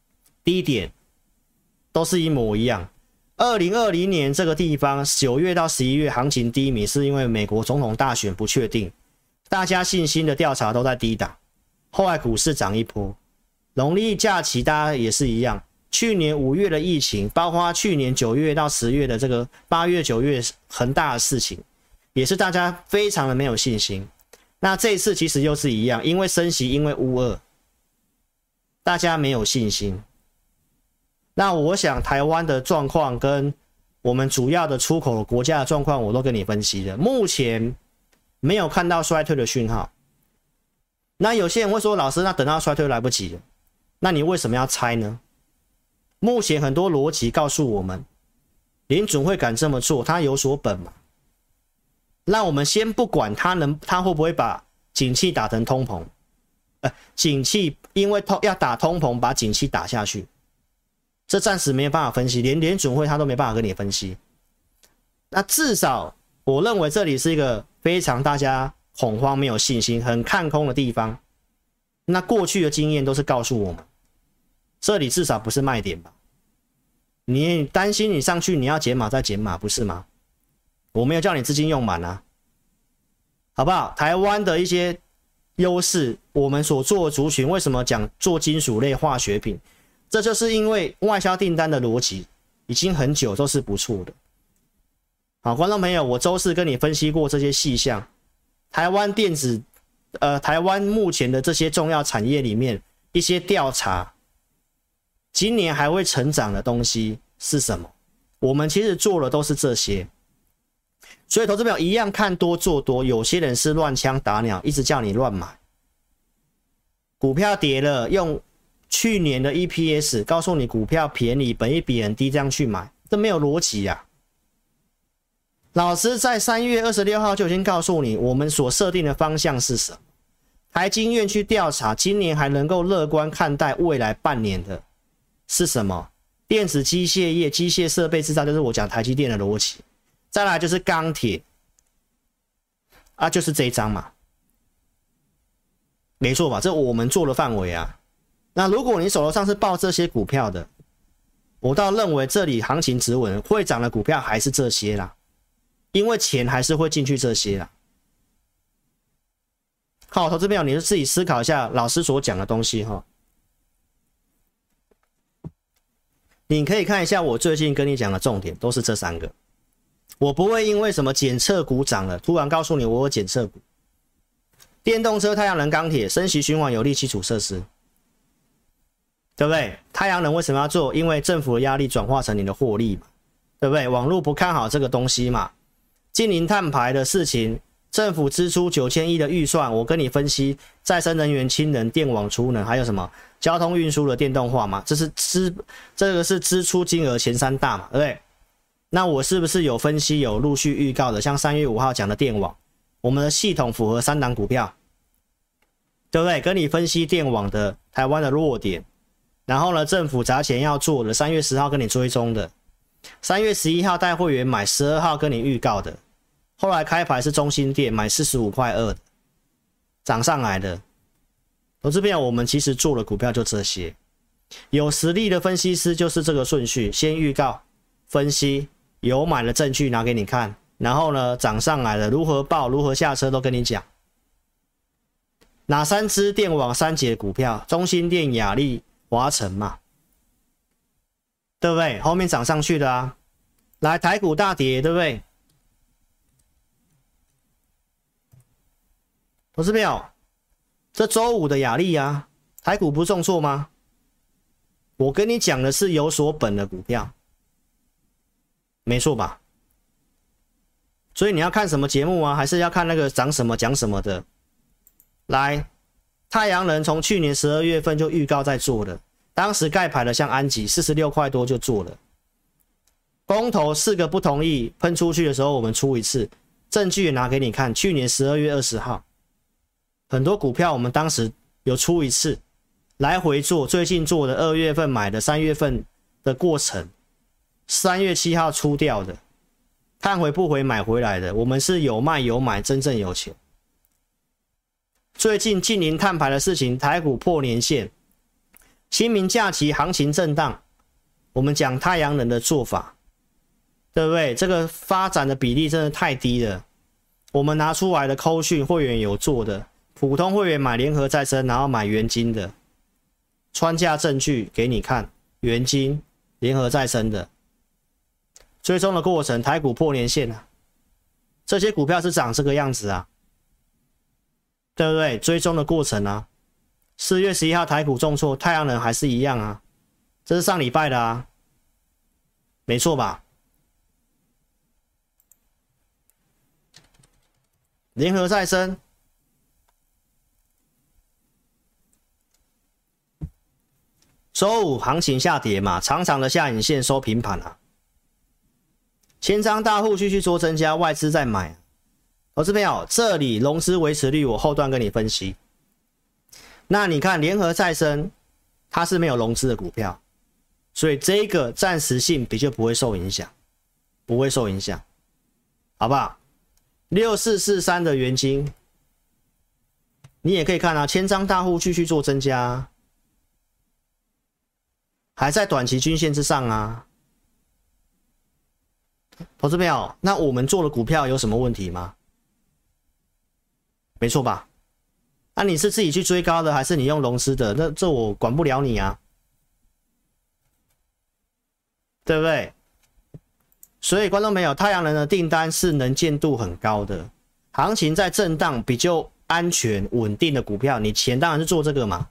低点都是一模一样。2020年这个地方9月到11月行情低迷，是因为美国总统大选不确定，大家信心的调查都在低档，后来股市涨一波。农历假期大家也是一样，去年5月的疫情，包括去年9月到10月的这个8月9月恒大的事情，也是大家非常的没有信心。那这一次其实又是一样，因为升息，因为乌俄，大家没有信心。那我想台湾的状况跟我们主要的出口国家的状况我都跟你分析了，目前没有看到衰退的讯号。那有些人会说，老师，那等到衰退来不及了，那你为什么要猜呢？目前很多逻辑告诉我们，联准会敢这么做，他有所本嘛。那我们先不管他会不会把景气打成通膨，景气因为要打通膨把景气打下去，这暂时没有办法分析，连联准会他都没办法跟你分析。那至少我认为这里是一个非常大家恐慌、没有信心、很看空的地方。那过去的经验都是告诉我们，这里至少不是卖点吧？你担心你上去你要减码再减码，不是吗？我没有叫你资金用满啊，好不好？台湾的一些优势，我们所做的族群为什么讲做金属类化学品？这就是因为外销订单的逻辑已经很久都是不错的。好，观众朋友，我周四跟你分析过这些细项，台湾电子，台湾目前的这些重要产业里面一些调查，今年还会成长的东西是什么？我们其实做的都是这些。所以投资朋友一样看多做多，有些人是乱枪打鸟，一直叫你乱买。股票跌了，用去年的 EPS 告诉你股票便宜，本益比很低，这样去买，这没有逻辑啊。老师在3月26号就已经告诉你，我们所设定的方向是什么。台经院去调查，今年还能够乐观看待未来半年的是什么？电子机械业、机械设备制造，就是我讲台积电的逻辑。再来就是钢铁啊，就是这一张嘛，没错吧？这我们做的范围啊。那如果你手头上是抱这些股票的，我倒认为这里行情止稳，会涨的股票还是这些啦，因为钱还是会进去这些啦。好，投资朋友，你就自己思考一下老师所讲的东西哈。你可以看一下我最近跟你讲的重点，都是这3个。我不会因为什么检测股涨了，突然告诉你我有检测股。电动车、太阳能、钢铁、升息循环有利基础设施，对不对？太阳能为什么要做？因为政府的压力转化成你的获利嘛，对不对？网络不看好这个东西嘛。近零碳排的事情，政府支出9000亿的预算，我跟你分析再生能源、氢能、电网储能，还有什么交通运输的电动化嘛，这个是支出金额前3大嘛，对不对？那我是不是有分析有陆续预告的，像3月5号讲的电网，我们的系统符合3档股票，对不对？跟你分析电网的台湾的弱点，然后呢，政府砸钱要做的，3月10号跟你追踪的，3月11号带会员买，12号跟你预告的，后来开牌是中兴电买45.2块的，涨上来的。投资朋友，我们其实做的股票就这些，有实力的分析师就是这个顺序，先预告、分析，有买的证据拿给你看，然后呢，涨上来了，如何报、如何下车都跟你讲。哪3支电网3节股票？中兴电、亚力、华城嘛，对不对？后面涨上去的啊。来，台股大跌，对不对？投资朋友，这周五的亚力啊，台股不是重挫吗？我跟你讲的是有所本的股票，没错吧？所以你要看什么节目啊？还是要看那个涨什么讲什么的？来，太阳能从去年12月份就预告在做的，当时盖牌的像安吉46块多就做了。公投4个不同意喷出去的时候，我们出一次，证据也拿给你看。去年12月20号，很多股票我们当时有出一次，来回做，最近做的2月份买的，3月份的过程，3月7号出掉的，看回不回买回来的，我们是有卖有买，真正有钱。最近近零碳排的事情，台股破年线， 清明假期行情震荡，我们讲太阳能的做法，对不对？这个发展的比例真的太低了。我们拿出来的扣讯会员有做的，普通会员买联合再生，然后买元晶的，穿价证据给你看，元晶、联合再生的追踪的过程，台股破年线啊，这些股票是长这个样子啊，对不对？追踪的过程啊，4月11号台股重挫，太阳能还是一样啊，这是上礼拜的啊，没错吧？联合再生周五行情下跌嘛，长长的下影线收平盘啊，千张大户继续做增加，外资在买。投资朋友，这里融资维持率我后段跟你分析。那你看联合再生，它是没有融资的股票，所以这个暂时性比较不会受影响，不会受影响，好不好？6443的元晶，你也可以看啊，千张大户继续做增加啊，还在短期均线之上啊。投资朋友，那我们做的股票有什么问题吗？没错吧？那你是自己去追高的，还是你用融资的？那这我管不了你啊，对不对？所以观众朋友，太阳能的订单是能见度很高的，行情在震荡比较安全稳定的股票，你钱当然是做这个嘛。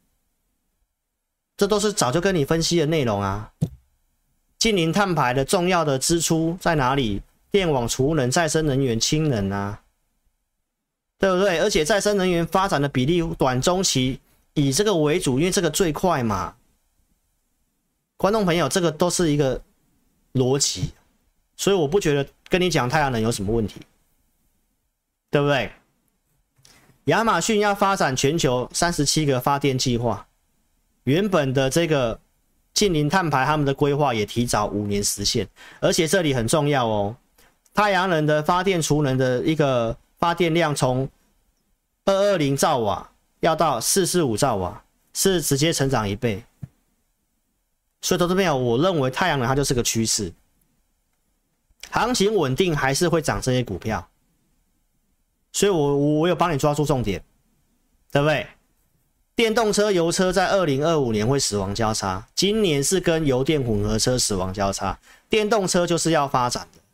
这都是早就跟你分析的内容啊。近零碳排的重要的支出在哪里？电网、储能、再生能源、氢能啊，对不对？而且再生能源发展的比例短中期以这个为主，因为这个最快嘛。观众朋友，这个都是一个逻辑，所以我不觉得跟你讲太阳能有什么问题，对不对？亚马逊要发展全球37个发电计划，原本的这个近零碳排他们的规划也提早5年实现，而且这里很重要哦，太阳能的发电储能的一个发电量从220兆瓦要到445兆瓦，是直接成长1倍。所以投资朋友，我认为太阳能它就是个趋势，行情稳定还是会涨这些股票，所以我有帮你抓住重点，对不对？电动车、油车在2025年会死亡交叉，今年是跟油电混合车死亡交叉，电动车就是要发展的。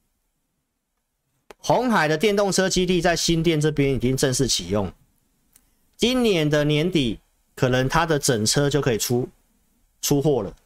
鸿海的电动车基地在新店这边已经正式启用，今年的年底可能它的整车就可以出货了。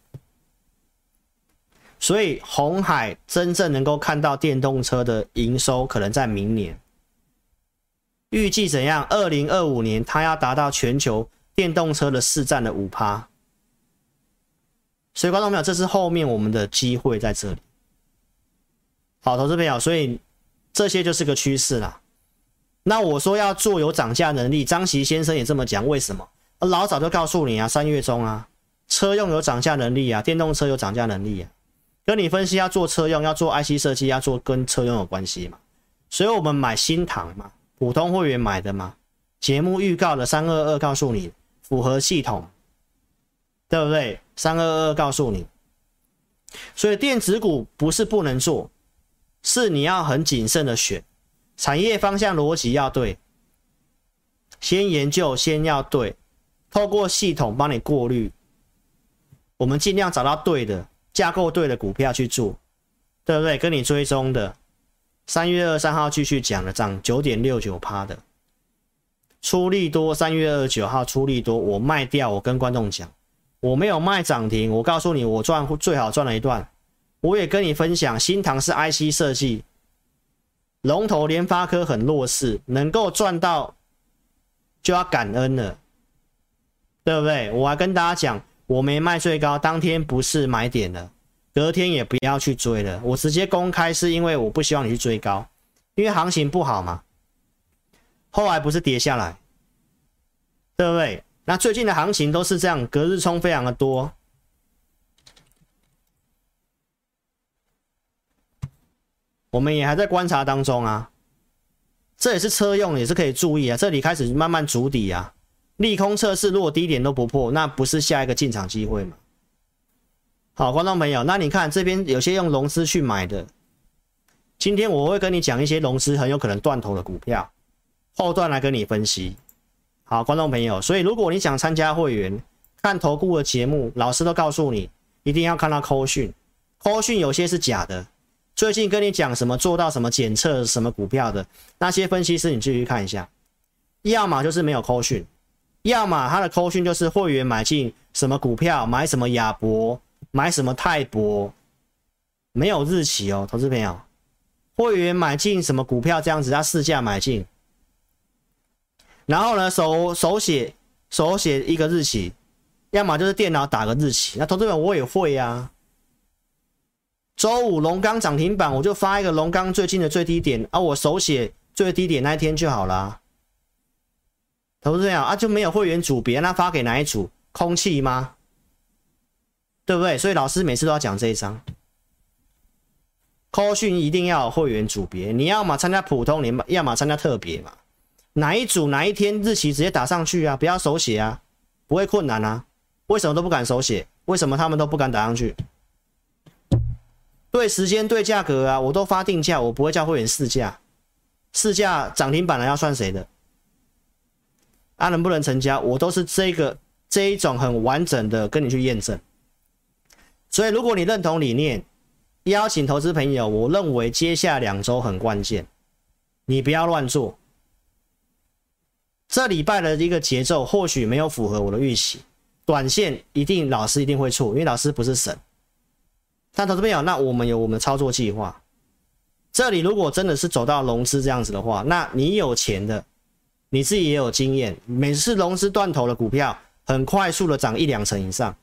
所以鸿海真正能够看到电动车的营收，可能在明年。预计怎样？2025年它要达到全球电动车的市占的 5%。所以观众朋友，这是后面我们的机会在这里。好，投资朋友，所以这些就是个趋势啦。那我说要做有涨价能力，张琦先生也这么讲，为什么？老早就告诉你啊，3月中啊，车用有涨价能力啊，电动车有涨价能力啊，跟你分析要做车用，要做 IC 设计，要做跟车用有关系嘛。所以我们买新唐嘛，普通会员买的嘛，节目预告的322告诉你符合系统，对不对？322告诉你，所以电子股不是不能做，是你要很谨慎的选，产业方向逻辑要对，先研究，先要对，透过系统帮你过滤，我们尽量找到对的架构对的股票去做，对不对？跟你追踪的3月23号继续讲的涨 9.69% 的出利多，3月29号出利多，我卖掉，我跟观众讲，我没有卖涨停，我告诉你我最好赚了一段。我也跟你分享，新唐是 IC 设计，龙头联发科很弱势，能够赚到就要感恩了，对不对？我还跟大家讲，我没卖最高，当天不是买点了，隔天也不要去追了，我直接公开是因为我不希望你去追高，因为行情不好嘛。后来不是跌下来，对不对？那最近的行情都是这样，隔日冲非常的多。我们也还在观察当中啊，这也是车用，也是可以注意啊。这里开始慢慢筑底啊， 利空测试，如果低点都不破，那不是下一个进场机会吗？好，观众朋友，那你看这边有些用融资去买的，今天我会跟你讲一些融资很有可能断头的股票，后段来跟你分析。好，观众朋友，所以如果你想参加会员看投顾的节目，老师都告诉你一定要看到扣讯，扣讯有些是假的。最近跟你讲什么做到什么检测什么股票的那些分析师，你继续看一下，要么就是没有扣讯，要么他的扣讯就是会员买进什么股票，买什么亚博，买什么泰博，没有日期哦，投资朋友，会员买进什么股票这样子，他市价买进，然后呢手写一个日期，要么就是电脑打个日期。那投资朋友我也会啊。周五龙钢涨停板，我就发一个龙钢最近的最低点啊，我手写最低点那一天就好啦。投资朋友啊，就没有会员组别，那发给哪一组？空气吗？对不对？所以老师每次都要讲这一章。扣讯一定要有会员组别，你要么参加普通，你要么参加特别嘛。哪一组哪一天日期直接打上去啊，不要手写啊，不会困难啊。为什么都不敢手写？为什么他们都不敢打上去？对时间对价格啊，我都发定价，我不会叫会员试价，试价涨停板了要算谁的？啊，能不能成交？我都是这一种很完整的跟你去验证。所以如果你认同理念，邀请投资朋友，我认为接下2周很关键，你不要乱做。这礼拜的一个节奏或许没有符合我的预期，短线老师一定会错，因为老师不是神。但投资朋友，那我们有我们的操作计划。这里如果真的是走到融资这样子的话，那你有钱的，你自己也有经验，每次融资断头的股票，很快速的涨1-2成以上。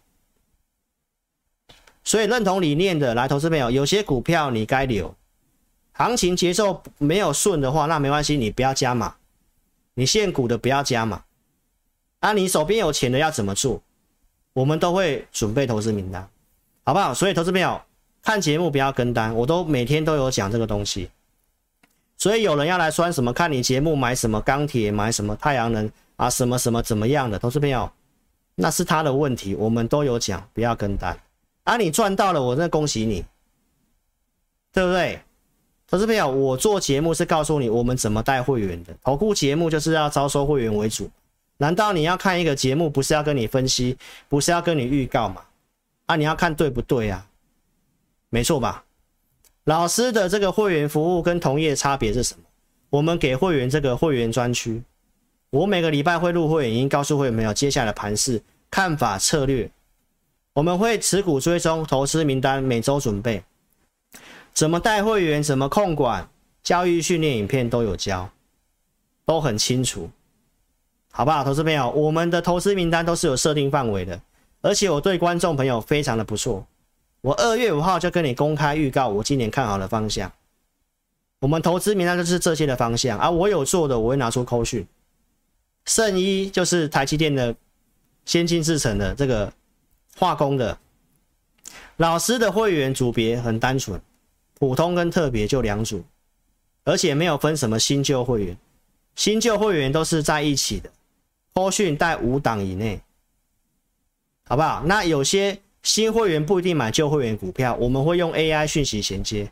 所以认同理念的，来投资朋友，有些股票你该留，行情节奏没有顺的话，那没关系，你不要加码，你现股的不要加码。啊，你手边有钱的要怎么做？我们都会准备投资名单。好不好？所以投资朋友看节目不要跟单，我都每天都有讲这个东西。所以有人要来酸什么，看你节目买什么钢铁，买什么太阳能啊，什么什么怎么样的，投资朋友那是他的问题，我们都有讲，不要跟单。啊，你赚到了，我真的恭喜你，对不对？投资朋友，我做节目是告诉你我们怎么带会员的，投顾节目就是要招收会员为主。难道你要看一个节目，不是要跟你分析，不是要跟你预告吗？啊，你要看对不对啊？没错吧？老师的这个会员服务跟同业差别是什么？我们给会员这个会员专区，我每个礼拜会录会员音，告诉会员朋友接下来的盘势看法策略，我们会持股追踪投资名单，每周准备怎么带会员，怎么控管，教育训练影片都有教，都很清楚，好不好？投资朋友，我们的投资名单都是有设定范围的。而且我对观众朋友非常的不错，我2月5号就跟你公开预告我今年看好的方向，我们投资名单就是这些的方向啊，我有做的我会拿出扣讯，圣一就是台积电的先进制程的这个化工的，老师的会员组别很单纯，普通跟特别就2组，而且没有分什么新旧会员，新旧会员都是在一起的，扣讯带5档以内。好不好？那有些新会员不一定买旧会员股票，我们会用 AI 讯息衔接。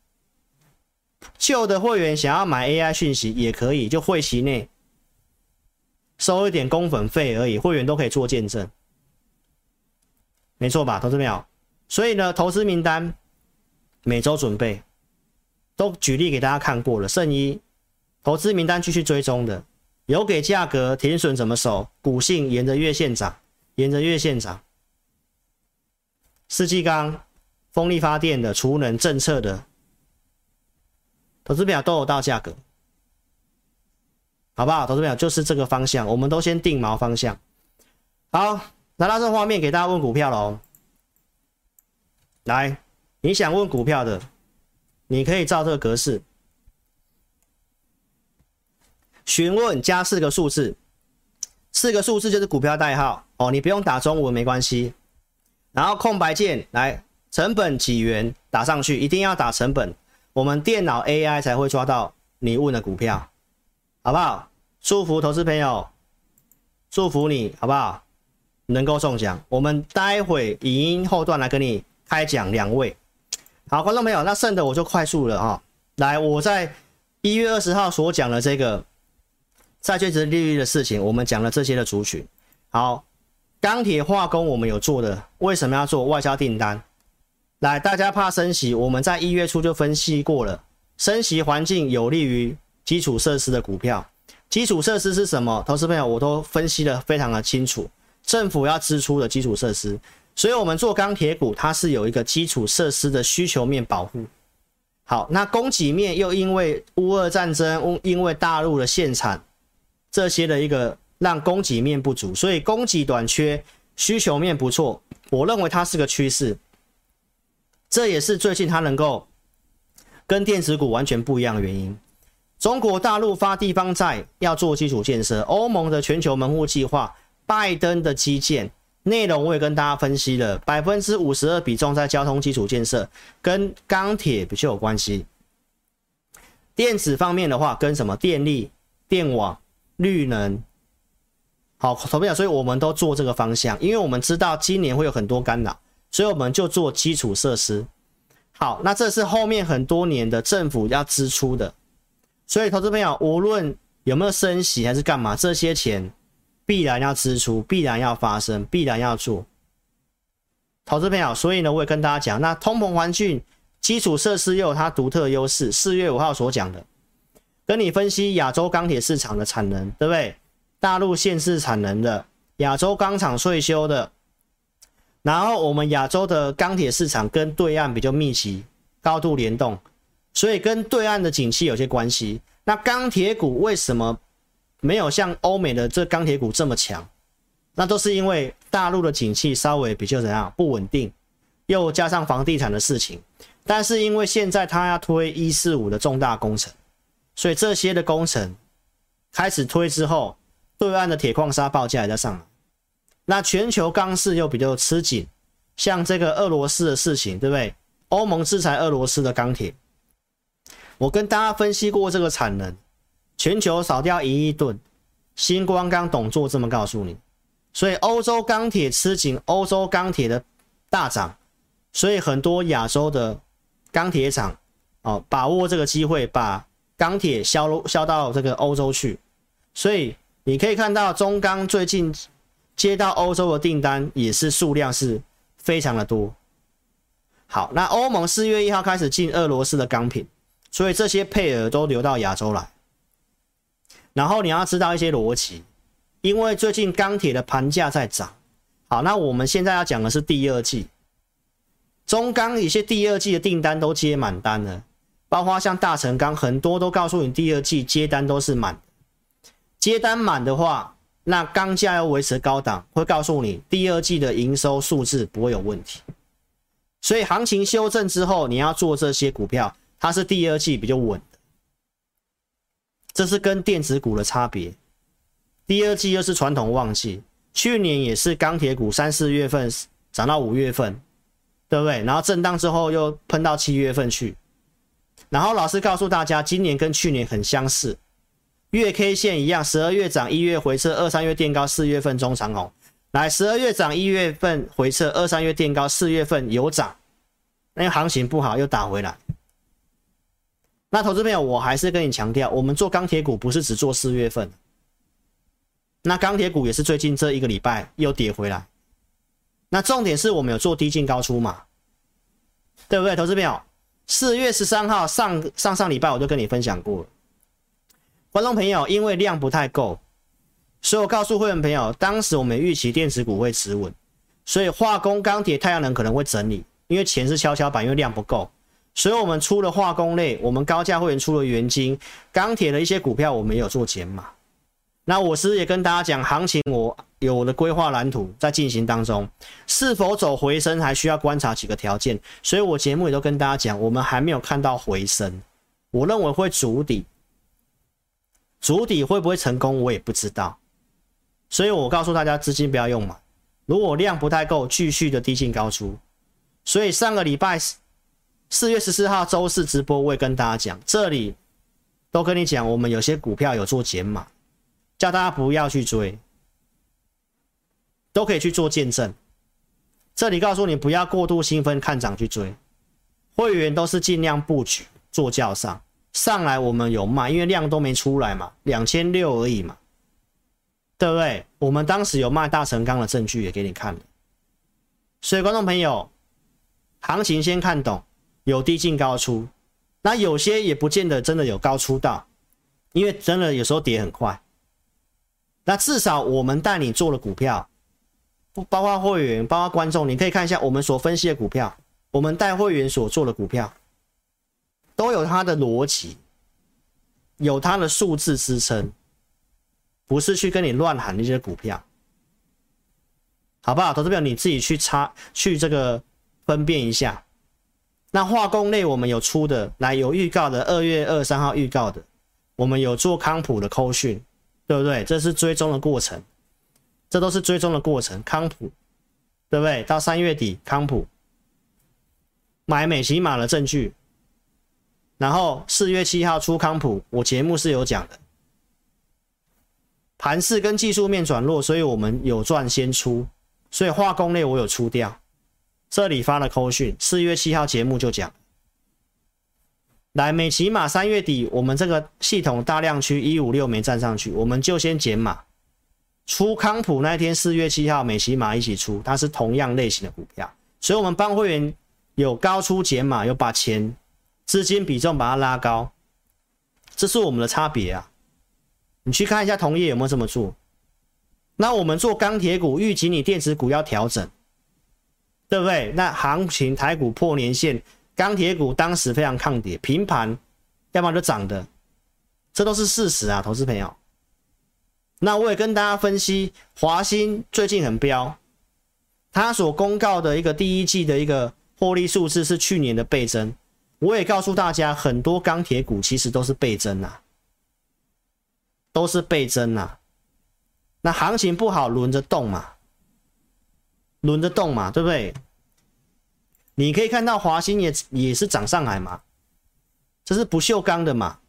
旧的会员想要买 AI 讯息也可以，就会期内收一点公粉费而已，会员都可以做见证，没错吧？投资朋友，所以呢，投资名单每周准备，都举例给大家看过了。圣一投资名单继续追踪的，有给价格停损怎么守，股性沿着月线涨。沿着月线涨，世纪钢、风力发电的、储能政策的，投资表都有到价格，好不好？投资表就是这个方向，我们都先定锚方向。好，来到这画面给大家问股票咯。来，你想问股票的，你可以照这个格式，询问加4个数字。4个数字就是股票代号哦，你不用打中文没关系。然后空白键来，成本几元打上去，一定要打成本，我们电脑 AI 才会抓到你问的股票，好不好？祝福投资朋友祝福你好不好？能够中奖，我们待会影音后段来跟你开奖2位。好，观众朋友，那剩的我就快速了哈。来，我在1月20号所讲的这个债券殖利率的事情，我们讲了这些的族群。好，钢铁化工我们有做的，为什么要做外销订单？来，大家怕升息，我们在1月初就分析过了，升息环境有利于基础设施的股票。基础设施是什么？投资朋友，我都分析得非常的清楚，政府要支出的基础设施。所以我们做钢铁股，它是有一个基础设施的需求面保护。好，那供给面又因为乌俄战争，因为大陆的限产这些的一个让供给面不足，所以供给短缺，需求面不错，我认为它是个趋势。这也是最近它能够跟电子股完全不一样的原因。中国大陆发地方债要做基础建设，欧盟的全球门户计划，拜登的基建内容我也跟大家分析了，52%比重在交通基础建设，跟钢铁比较有关系。电子方面的话，跟什么电力、电网、绿能，好，投票，所以我们都做这个方向，因为我们知道今年会有很多干扰，所以我们就做基础设施。好，那这是后面很多年的政府要支出的，所以投资朋友无论有没有升息还是干嘛，这些钱必然要支出，必然要发生，必然要做。投资朋友，所以呢，我也跟大家讲，那通膨环境，基础设施又有它独特优势。4月5号所讲的，跟你分析亚洲钢铁市场的产能，对不对？大陆限制产能的，亚洲钢厂税收的，然后我们亚洲的钢铁市场跟对岸比较密集，高度联动，所以跟对岸的景气有些关系。那钢铁股为什么没有像欧美的这钢铁股这么强？那都是因为大陆的景气稍微比较怎样不稳定，又加上房地产的事情。但是因为现在他要推145的重大工程，所以这些的工程开始推之后，对岸的铁矿砂报价也在上来。那全球钢市又比较吃紧，像这个俄罗斯的事情，对不对？欧盟制裁俄罗斯的钢铁，我跟大家分析过这个产能，全球少掉1亿吨，新光钢董座这么告诉你。所以欧洲钢铁吃紧，欧洲钢铁的大涨，所以很多亚洲的钢铁厂把握这个机会，把钢铁销到这个欧洲去。所以你可以看到中钢最近接到欧洲的订单也是数量是非常的多。好，那欧盟4月1号开始进俄罗斯的钢品，所以这些配额都流到亚洲来。然后你要知道一些逻辑，因为最近钢铁的盘价在涨。好，那我们现在要讲的是第二季，中钢一些第二季的订单都接满单了，包括像大成钢很多都告诉你第二季接单都是满，接单满的话，那钢价要维持高档，会告诉你第二季的营收数字不会有问题。所以行情修正之后，你要做这些股票，它是第二季比较稳的，这是跟电子股的差别。第二季又是传统旺季，去年也是钢铁股3、4月份涨到5月份，对不对？然后震荡之后又喷到7月份去。然后老师告诉大家，今年跟去年很相似，月 K 线一样，12月涨，1月回撤，2、3月垫高，4月份中长红。来，12月涨，1月份回撤，2、3月垫高，4月份有涨，那行情不好又打回来。那投资朋友，我还是跟你强调，我们做钢铁股不是只做4月份。那钢铁股也是最近这1个礼拜又跌回来。那重点是我们有做低进高出嘛，对不对？投资朋友，4月13号上礼拜我就跟你分享过了。观众朋友，因为量不太够，所以我告诉会员朋友，当时我们预期电子股会持稳，所以化工、钢铁、太阳能可能会整理，因为钱是跷跷板，因为量不够，所以我们出了化工类，我们高价会员出了元晶、钢铁的一些股票，我们也有做减码。那我是也跟大家讲，行情我有我的规划蓝图在进行当中，是否走回升还需要观察几个条件，所以我节目也都跟大家讲，我们还没有看到回升，我认为会筑底，筑底会不会成功我也不知道，所以我告诉大家资金不要用嘛，如果量不太够，继续的低进高出。所以上个礼拜4月14号周四直播我也跟大家讲，这里都跟你讲，我们有些股票有做减码，叫大家不要去追。 都可以去做见证。这里告诉你不要过度兴奋看涨去追，会员都是尽量布局做轿上来我们有卖，因为量都没出来嘛，2600而已嘛，对不对？我们当时有卖大成钢的证据也给你看了。所以观众朋友，行情先看懂，有低进高出，那有些也不见得真的有高出到，因为真的有时候跌很快。那至少我们带你做了股票，包括会员，包括观众，你可以看一下我们所分析的股票，我们带会员所做的股票，都有它的逻辑，有它的数字支撑，不是去跟你乱喊那些股票，好不好？投资票你自己去这个分辨一下。那化工类我们有出的，来有预告的，2月23号预告的，我们有做康普的扣讯，对不对？这是追踪的过程，这都是追踪的过程。康普，对不对？到3月底，康普买美骑马的证据，然后4月7号出康普，我节目是有讲的，盘势跟技术面转弱，所以我们有赚先出，所以化工类我有出掉。这里发了扣讯，4月7号节目就讲，来美骑马3月底我们这个系统大量区156没站上去，我们就先减码。出康普那天4月7号美骑马一起出，它是同样类型的股票，所以我们帮会员有高出减码，有把钱资金比重把它拉高，这是我们的差别啊。你去看一下同业有没有这么做。那我们做钢铁股，预期你电子股要调整，对不对？那行情台股破年线，钢铁股当时非常抗跌，平盘，要不然就涨的，这都是事实啊，投资朋友。那我也跟大家分析，华兴最近很飙，他所公告的一个第一季的一个获利数字是去年的倍增。我也告诉大家，很多钢铁股其实都是倍增啊，都是倍增啊。那行情不好，轮着动嘛，轮着动嘛，对不对？你可以看到华兴也是涨上来嘛，这是不锈钢的嘛，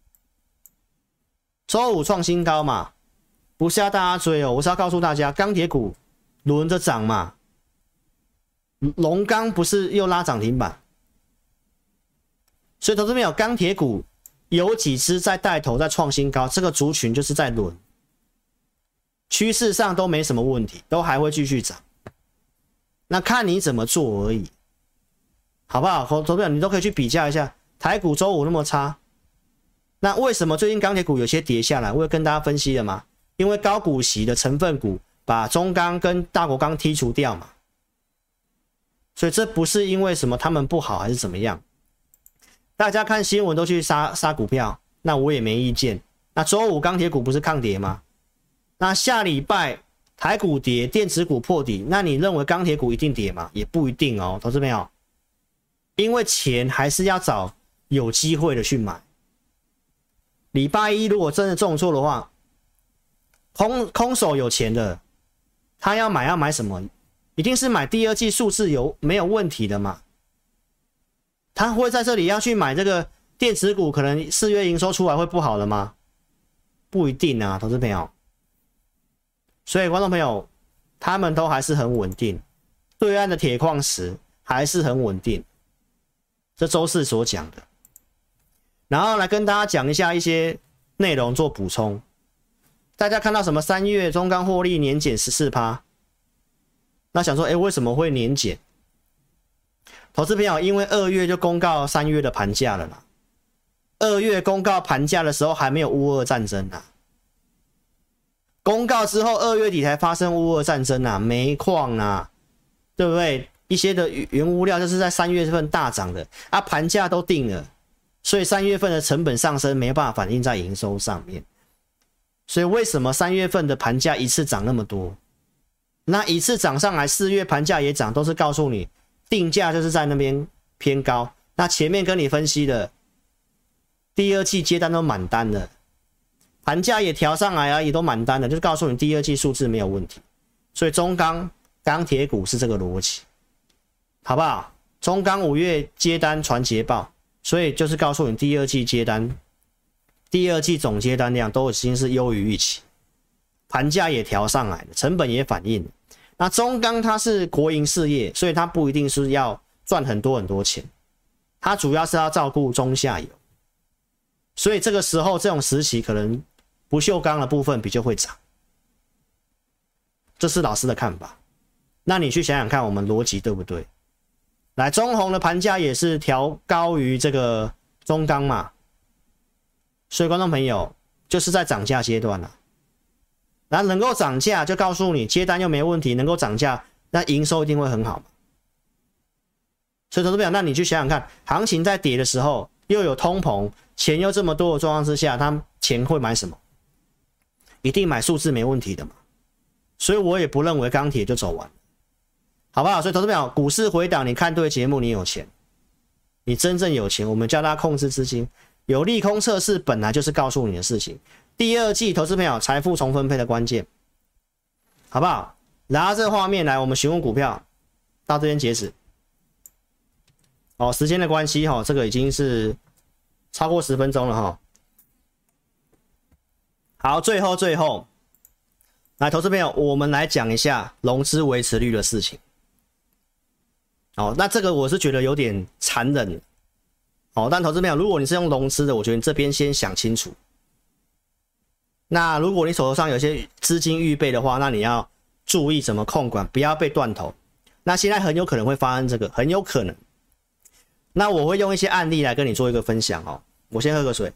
周五创新高嘛，不是要大家追哦，我是要告诉大家，钢铁股轮着涨嘛，龙钢不是又拉涨停板，所以投资朋友，钢铁股有几只在带头在创新高，这个族群就是在轮，趋势上都没什么问题，都还会继续涨，那看你怎么做而已，好不好？投资朋友，你都可以去比较一下，台股周五那么差，那为什么最近钢铁股有些跌下来？我有跟大家分析了嘛，因为高股息的成分股把中钢跟大国钢剔除掉嘛，所以这不是因为什么他们不好还是怎么样，大家看新闻都去杀股票，那我也没意见。那周五钢铁股不是抗跌吗？那下礼拜台股跌，电子股破底，那你认为钢铁股一定跌吗？也不一定哦，投资朋友，因为钱还是要找有机会的去买。礼拜一如果真的重挫的话，空手有钱的，他要买什么？一定是买第二季数字没有问题的嘛。他会在这里要去买这个电子股，可能4月营收出来会不好的吗？不一定啊，投资朋友。所以观众朋友，他们都还是很稳定，对岸的铁矿石还是很稳定，这周四所讲的。然后来跟大家讲一下一些内容做补充。大家看到什么3月中钢获利年减 14%， 那想说为什么会年减？投资朋友，因为2月就公告3月的盘价了啦。2月公告盘价的时候还没有乌俄战争啊，公告之后2月底才发生乌俄战争啊，煤矿啊，对不对？一些的原物料就是在3月份大涨的啊，盘价都定了，所以3月份的成本上升没办法反映在营收上面。所以为什么3月份的盘价一次涨那么多？那一次涨上来，4月盘价也涨，都是告诉你定价就是在那边偏高。那前面跟你分析的第二季接单都满单了，盘价也调上来啊，也都满单了，就是告诉你第二季数字没有问题。所以中钢钢铁股是这个逻辑，好不好？中钢5月接单传捷报，所以就是告诉你第二季接单，第二季总接单量都已经是优于预期，盘价也调上来了，成本也反映了。 那中钢它是国营事业，所以它不一定是要赚很多钱，它主要是要照顾中下游。所以这个时候这种时期可能不锈钢的部分比较会涨，这是老师的看法。那你去想想看我们逻辑对不对？来，中鸿的盘价也是调高于这个中钢嘛，所以观众朋友就是在涨价阶段了。那能够涨价就告诉你接单又没问题，能够涨价那营收一定会很好嘛。所以投资朋友，那你去想想看，行情在跌的时候又有通膨，钱又这么多的状况之下，他钱会买什么？一定买数字没问题的嘛。所以我也不认为钢铁就走完，好不好？所以投资朋友，股市回档，你看对节目，你有钱，你真正有钱，我们叫他控制资金。有利空测试本来就是告诉你的事情。第二季投资朋友财富重分配的关键，好不好？拿这画面来，我们询问股票到这边截止。哦，时间的关系哈，这个已经是超过10分钟了哈。好，最后，来，投资朋友，我们来讲一下融资维持率的事情。哦，那这个我是觉得有点残忍。哦，但投资朋友，如果你是用融资的，我觉得你这边先想清楚。那如果你手头上有些资金预备的话，那你要注意怎么控管，不要被断头。那现在很有可能会发生这个，很有可能。那我会用一些案例来跟你做一个分享哦。我先喝个水。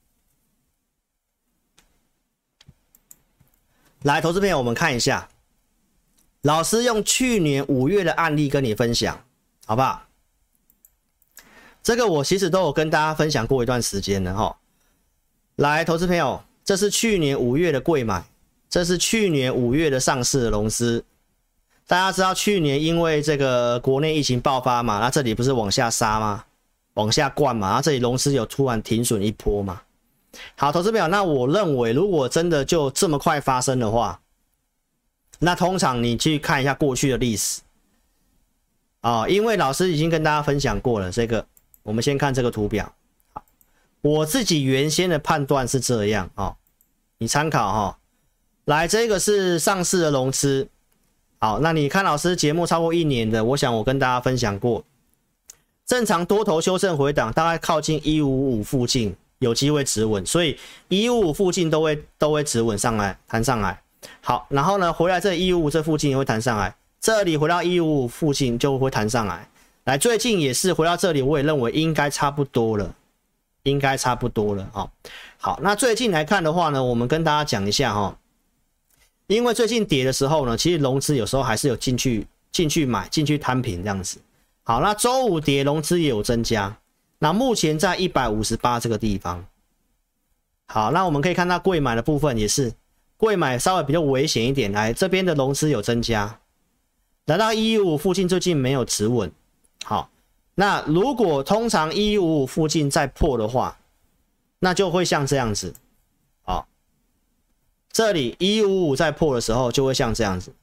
来，投资朋友，我们看一下，老师用去年5月的案例跟你分享，好不好？这个我其实都有跟大家分享过一段时间了哈。来，投资朋友，这是去年5月的柜买，这是去年5月的上市的融资。大家知道去年因为这个国内疫情爆发嘛，那这里不是往下杀吗？往下灌嘛，那这里融资有突然停损一波嘛。好，投资朋友，那我认为如果真的就这么快发生的话，那通常你去看一下过去的历史啊，因为老师已经跟大家分享过了这个。我们先看这个图表，好，我自己原先的判断是这样哦，你参考哈。来，这个是上市的融资，好，那你看老师节目超过1年的，我想我跟大家分享过，正常多头修正回档，大概靠近155附近有机会止稳，所以155附近都会止稳上来，弹上来。好，然后呢，回来这155这附近也会弹上来，这里回到155附近就会弹上来。来，最近也是回到这里，我也认为应该差不多了，哦。好，那最近来看的话呢，我们跟大家讲一下哈，因为最近跌的时候呢，其实融资有时候还是有进去买，进去摊平这样子。好，那周五跌融资也有增加，那目前在158这个地方。好，那我们可以看到柜买的部分也是，柜买稍微比较危险一点，来这边的融资有增加，来到115附近最近没有止稳。好，那如果通常155附近再破的话，那就会像这样子。好，这里155再破的时候就会像这样子，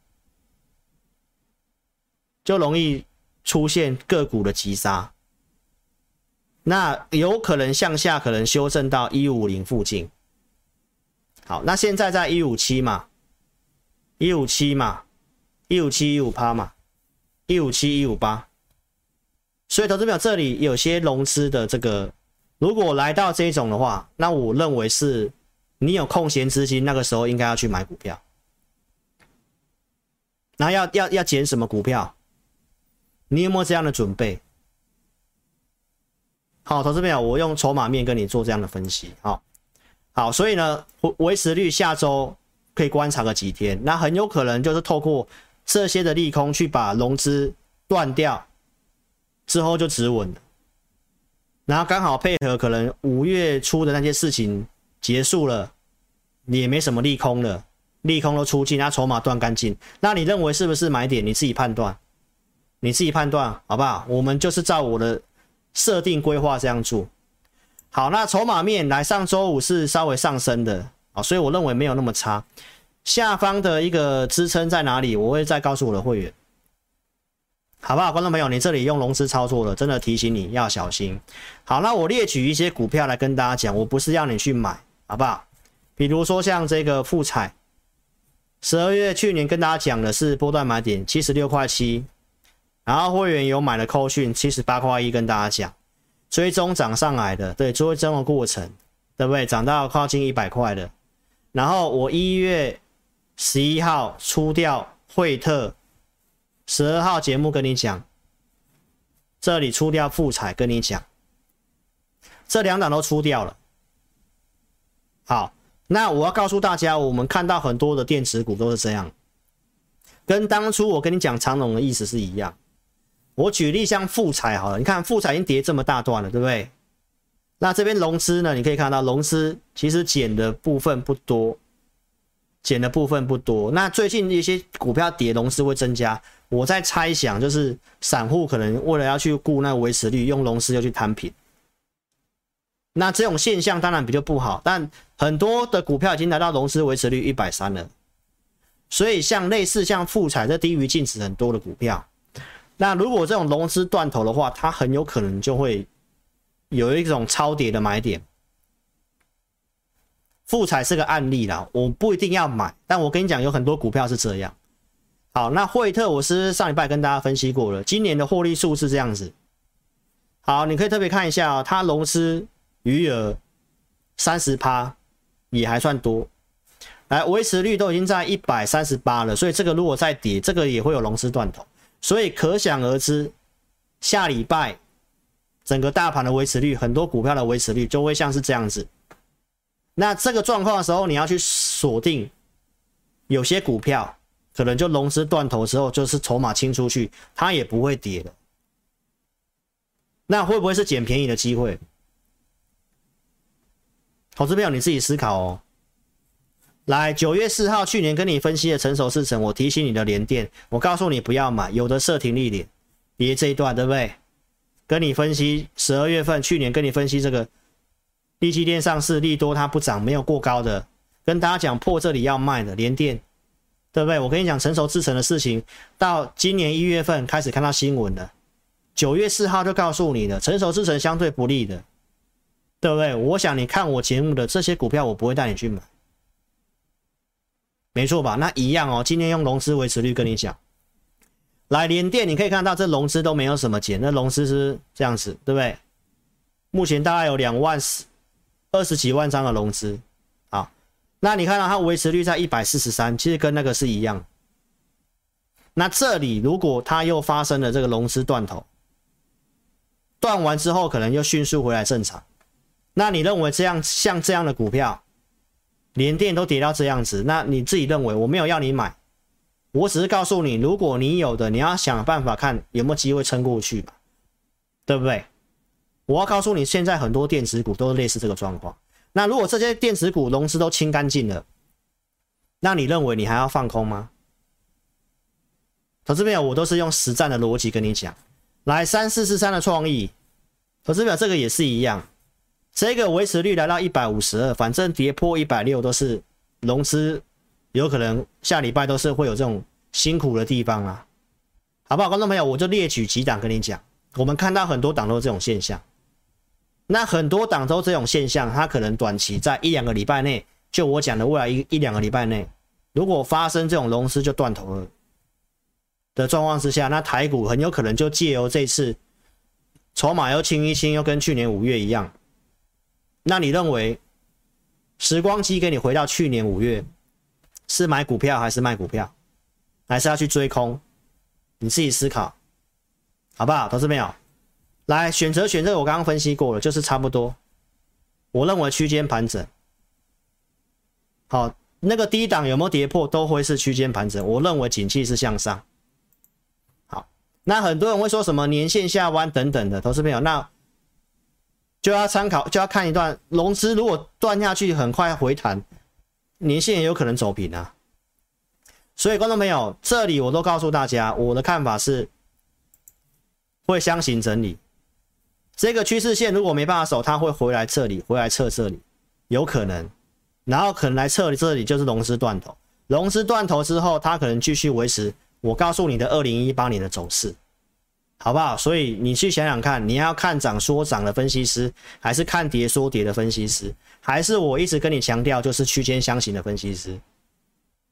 就容易出现个股的急杀。那有可能向下，可能修正到150附近。好，那现在在157嘛，157嘛，157、158嘛，157、158。所以投资朋友，这里有些融资的这个，如果来到这种的话，那我认为是你有空闲资金，那个时候应该要去买股票。那要捡什么股票？你有没有这样的准备？好，投资朋友，我用筹码面跟你做这样的分析。好，所以呢，维持率下周可以观察个几天，那很有可能就是透过这些的利空去把融资断掉。之后就止稳了，然后刚好配合可能5月初的那些事情结束了，你也没什么利空了，利空都出尽，那筹码断干净，那你认为是不是买点？你自己判断，好不好？我们就是照我的设定规划这样做。好，那筹码面来，上周五是稍微上升的啊，所以我认为没有那么差。下方的一个支撑在哪里？我会再告诉我的会员。好不好，观众朋友，你这里用融资操作了，真的提醒你要小心。好，那我列举一些股票来跟大家讲，我不是要你去买，好不好？比如说像这个富彩， 12月去年跟大家讲的是波段买点76块7，然后会员有买了扣讯78块1，跟大家讲追踪涨上来的，对，追踪的过程，对不对？涨到靠近100块的。然后我1月11号出掉惠特，12号节目跟你讲，这里出掉富彩跟你讲，这2档都出掉了。好，那我要告诉大家，我们看到很多的电子股都是这样，跟当初我跟你讲长荣的意思是一样。我举例像富彩好了，你看富彩已经跌这么大段了，对不对？那这边融资呢，你可以看到融资其实减的部分不多，那最近一些股票跌，融资会增加。我在猜想，就是散户可能为了要去顾那维持率，用融资又去摊平。那这种现象当然比较不好，但很多的股票已经来到融资维持率130了，所以像类似像富彩这低于净值很多的股票，那如果这种融资断头的话，它很有可能就会有一种超跌的买点。富彩是个案例啦，我不一定要买，但我跟你讲，有很多股票是这样。好，那惠特我是上礼拜跟大家分析过了，今年的获利数是这样子。好，你可以特别看一下哦，它融资余额 30% 也还算多，来维持率都已经在138了，所以这个如果再跌，这个也会有融资断头，所以可想而知，下礼拜整个大盘的维持率，很多股票的维持率就会像是这样子。那这个状况的时候，你要去锁定有些股票可能就融资断头之后，就是筹码清出去，它也不会跌了。那会不会是捡便宜的机会？投资朋友你自己思考哦。来，9月4号，去年跟你分析的成熟制程，我提醒你的联电，我告诉你不要买，有的设停利点，跌这一段，对不对？跟你分析12月份，去年跟你分析这个力积电上市，利多它不涨，没有过高的，跟大家讲破这里要卖的联电，对不对？我跟你讲成熟制程的事情，到今年1月份开始看到新闻了，9月4号就告诉你了，成熟制程相对不利的，对不对？我想你看我节目的这些股票，我不会带你去买，没错吧？那一样哦，今天用融资维持率跟你讲，来联电你可以看到这融资都没有什么减，那融资是这样子，对不对？目前大概有20几万张的融资，好，那你看到它维持率在143，其实跟那个是一样。那这里如果它又发生了这个融资断头，断完之后可能又迅速回来正常，那你认为这样像这样的股票，联电都跌到这样子，那你自己认为，我没有要你买，我只是告诉你，如果你有的，你要想办法看有没有机会撑过去嘛，对不对？我要告诉你，现在很多电子股都是类似这个状况。那如果这些电子股融资都清干净了，那你认为你还要放空吗？投资朋友，我都是用实战的逻辑跟你讲。来，3443的创意，投资朋友这个也是一样，这个维持率来到152，反正跌破160都是融资，有可能下礼拜都是会有这种辛苦的地方啊，好不好？观众朋友，我就列举几档跟你讲，我们看到很多档都是这种现象。那很多档都这种现象，它可能短期在1-2个礼拜内，就我讲的未来1-2个礼拜内，如果发生这种融资就断头了的状况之下，那台股很有可能就借由这次筹码又清一清，又跟去年5月一样。那你认为时光机给你回到去年5月，是买股票还是卖股票，还是要去追空？你自己思考，好不好？投资朋友，来选择这个我刚刚分析过了，就是差不多。我认为区间盘整，好，那个低档有没有跌破都会是区间盘整。我认为景气是向上。好，那很多人会说什么年线下弯等等的，投资朋友，那就要参考，就要看一段融资如果断下去，很快回弹，年线也有可能走平啊。所以观众朋友，这里我都告诉大家，我的看法是会箱型整理。这个趋势线如果没办法守，它会回来这里，回来测这里，有可能，然后可能来测这里就是融资断头，融资断头之后，它可能继续维持我告诉你的2018年的走势，好不好？所以你去想想看，你要看涨说涨的分析师，还是看跌说跌的分析师，还是我一直跟你强调就是区间箱型的分析师？好。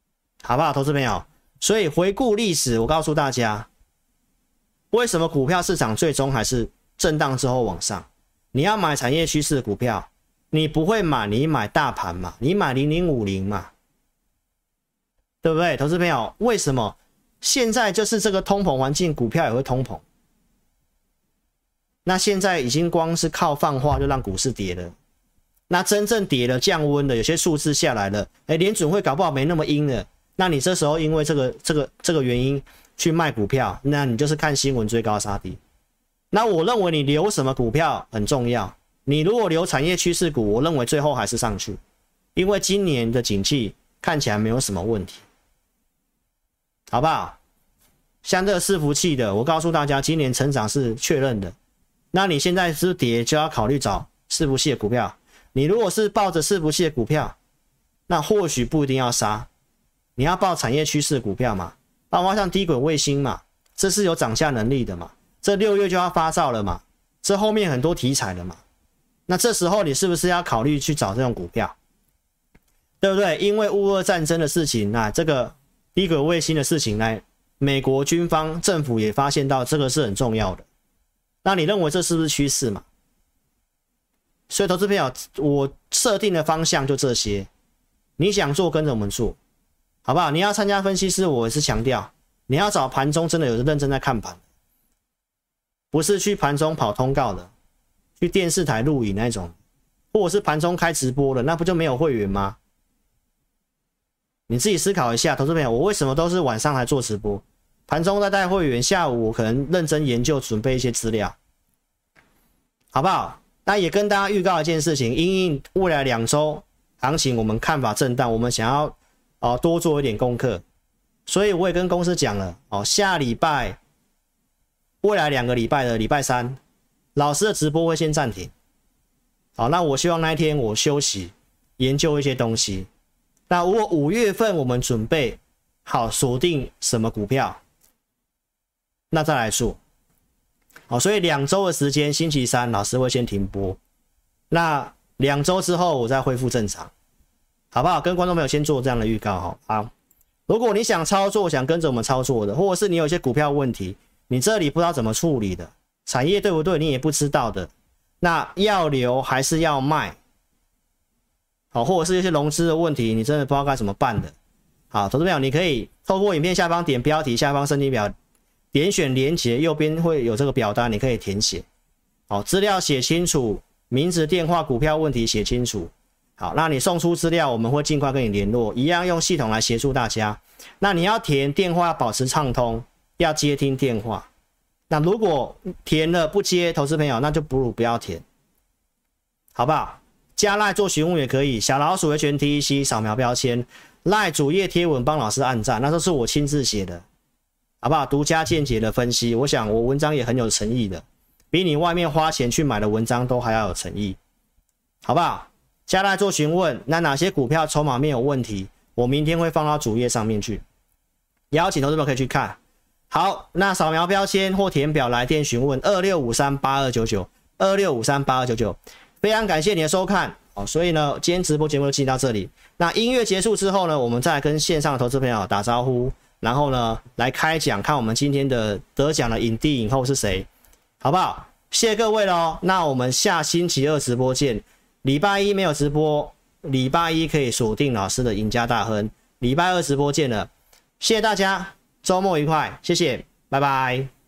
好不好，投资朋友？所以回顾历史，我告诉大家，为什么股票市场最终还是震荡之后往上？你要买产业趋势的股票，你不会买，你买大盘嘛，你买0050嘛，对不对？投资朋友，为什么现在就是这个通膨环境，股票也会通膨？那现在已经光是靠放话就让股市跌了，那真正跌了降温了，有些数字下来了，联准会搞不好没那么阴了，那你这时候因为这个原因去卖股票，那你就是看新闻追高杀低。那我认为你留什么股票很重要，你如果留产业趋势股，我认为最后还是上去，因为今年的景气看起来没有什么问题，好不好？像这个伺服器的，我告诉大家，今年成长是确认的。那你现在是跌，就要考虑找伺服器的股票。你如果是抱着伺服器的股票，那或许不一定要杀，你要抱产业趋势的股票嘛，包括像低轨卫星嘛，这是有涨价能力的嘛，这6月就要发酵了嘛，这后面很多题材了嘛，那这时候你是不是要考虑去找这种股票，对不对？因为乌俄战争的事情，那这个低轨卫星的事情呢，美国军方政府也发现到这个是很重要的。那你认为这是不是趋势嘛？所以投资朋友，我设定的方向就这些，你想做跟着我们做，好不好？你要参加分析师，我也是强调，你要找盘中真的有人认真在看盘，不是去盘中跑通告的，去电视台录影那种，或者是盘中开直播的，那不就没有会员吗？你自己思考一下，投资朋友，我为什么都是晚上来做直播？盘中在带会员，下午我可能认真研究准备一些资料，好不好？那也跟大家预告一件事情，因应未来2周行情我们看法震荡，我们想要多做一点功课，所以我也跟公司讲了下礼拜未来2个礼拜的礼拜3，老师的直播会先暂停。好，那我希望那一天我休息研究一些东西。那如果5月份我们准备好锁定什么股票，那再来说，所以2周的时间，星期3老师会先停播，那2周之后我再恢复正常，好不好？跟观众朋友先做这样的预告。好，如果你想操作，想跟着我们操作的，或者是你有一些股票问题，你这里不知道怎么处理的，产业对不对，你也不知道的，那要留还是要卖？好，或者是一些融资的问题，你真的不知道该怎么办的。好，投资朋友，你可以透过影片下方点标题，下方申请表，点选连结，右边会有这个表单，你可以填写。好，资料写清楚，名字、电话、股票问题写清楚。好，那你送出资料，我们会尽快跟你联络，一样用系统来协助大家。那你要填电话要保持畅通，要接听电话。那如果填了不接，投资朋友那就不如不要填，好不好？加赖做询问也可以，小老鼠HNTEC扫描标签，赖主页贴文帮老师按赞，那都是我亲自写的，好不好？独家见解的分析，我想我文章也很有诚意的，比你外面花钱去买的文章都还要有诚意，好不好？加赖做询问，那哪些股票筹码面有问题，我明天会放到主页上面去，邀请投资者可以去看。好，那扫描标签或填表来电询问26538299 26538299。非常感谢你的收看所以呢，今天直播节目就进到这里。那音乐结束之后呢，我们再来跟线上的投资朋友打招呼，然后呢来开奖，看我们今天的得奖的影帝影后是谁，好不好？谢谢各位咯。那我们下星期2直播见。礼拜1没有直播，礼拜1可以锁定老师的赢家大亨。礼拜2直播见了，谢谢大家，周末愉快，谢谢，拜拜。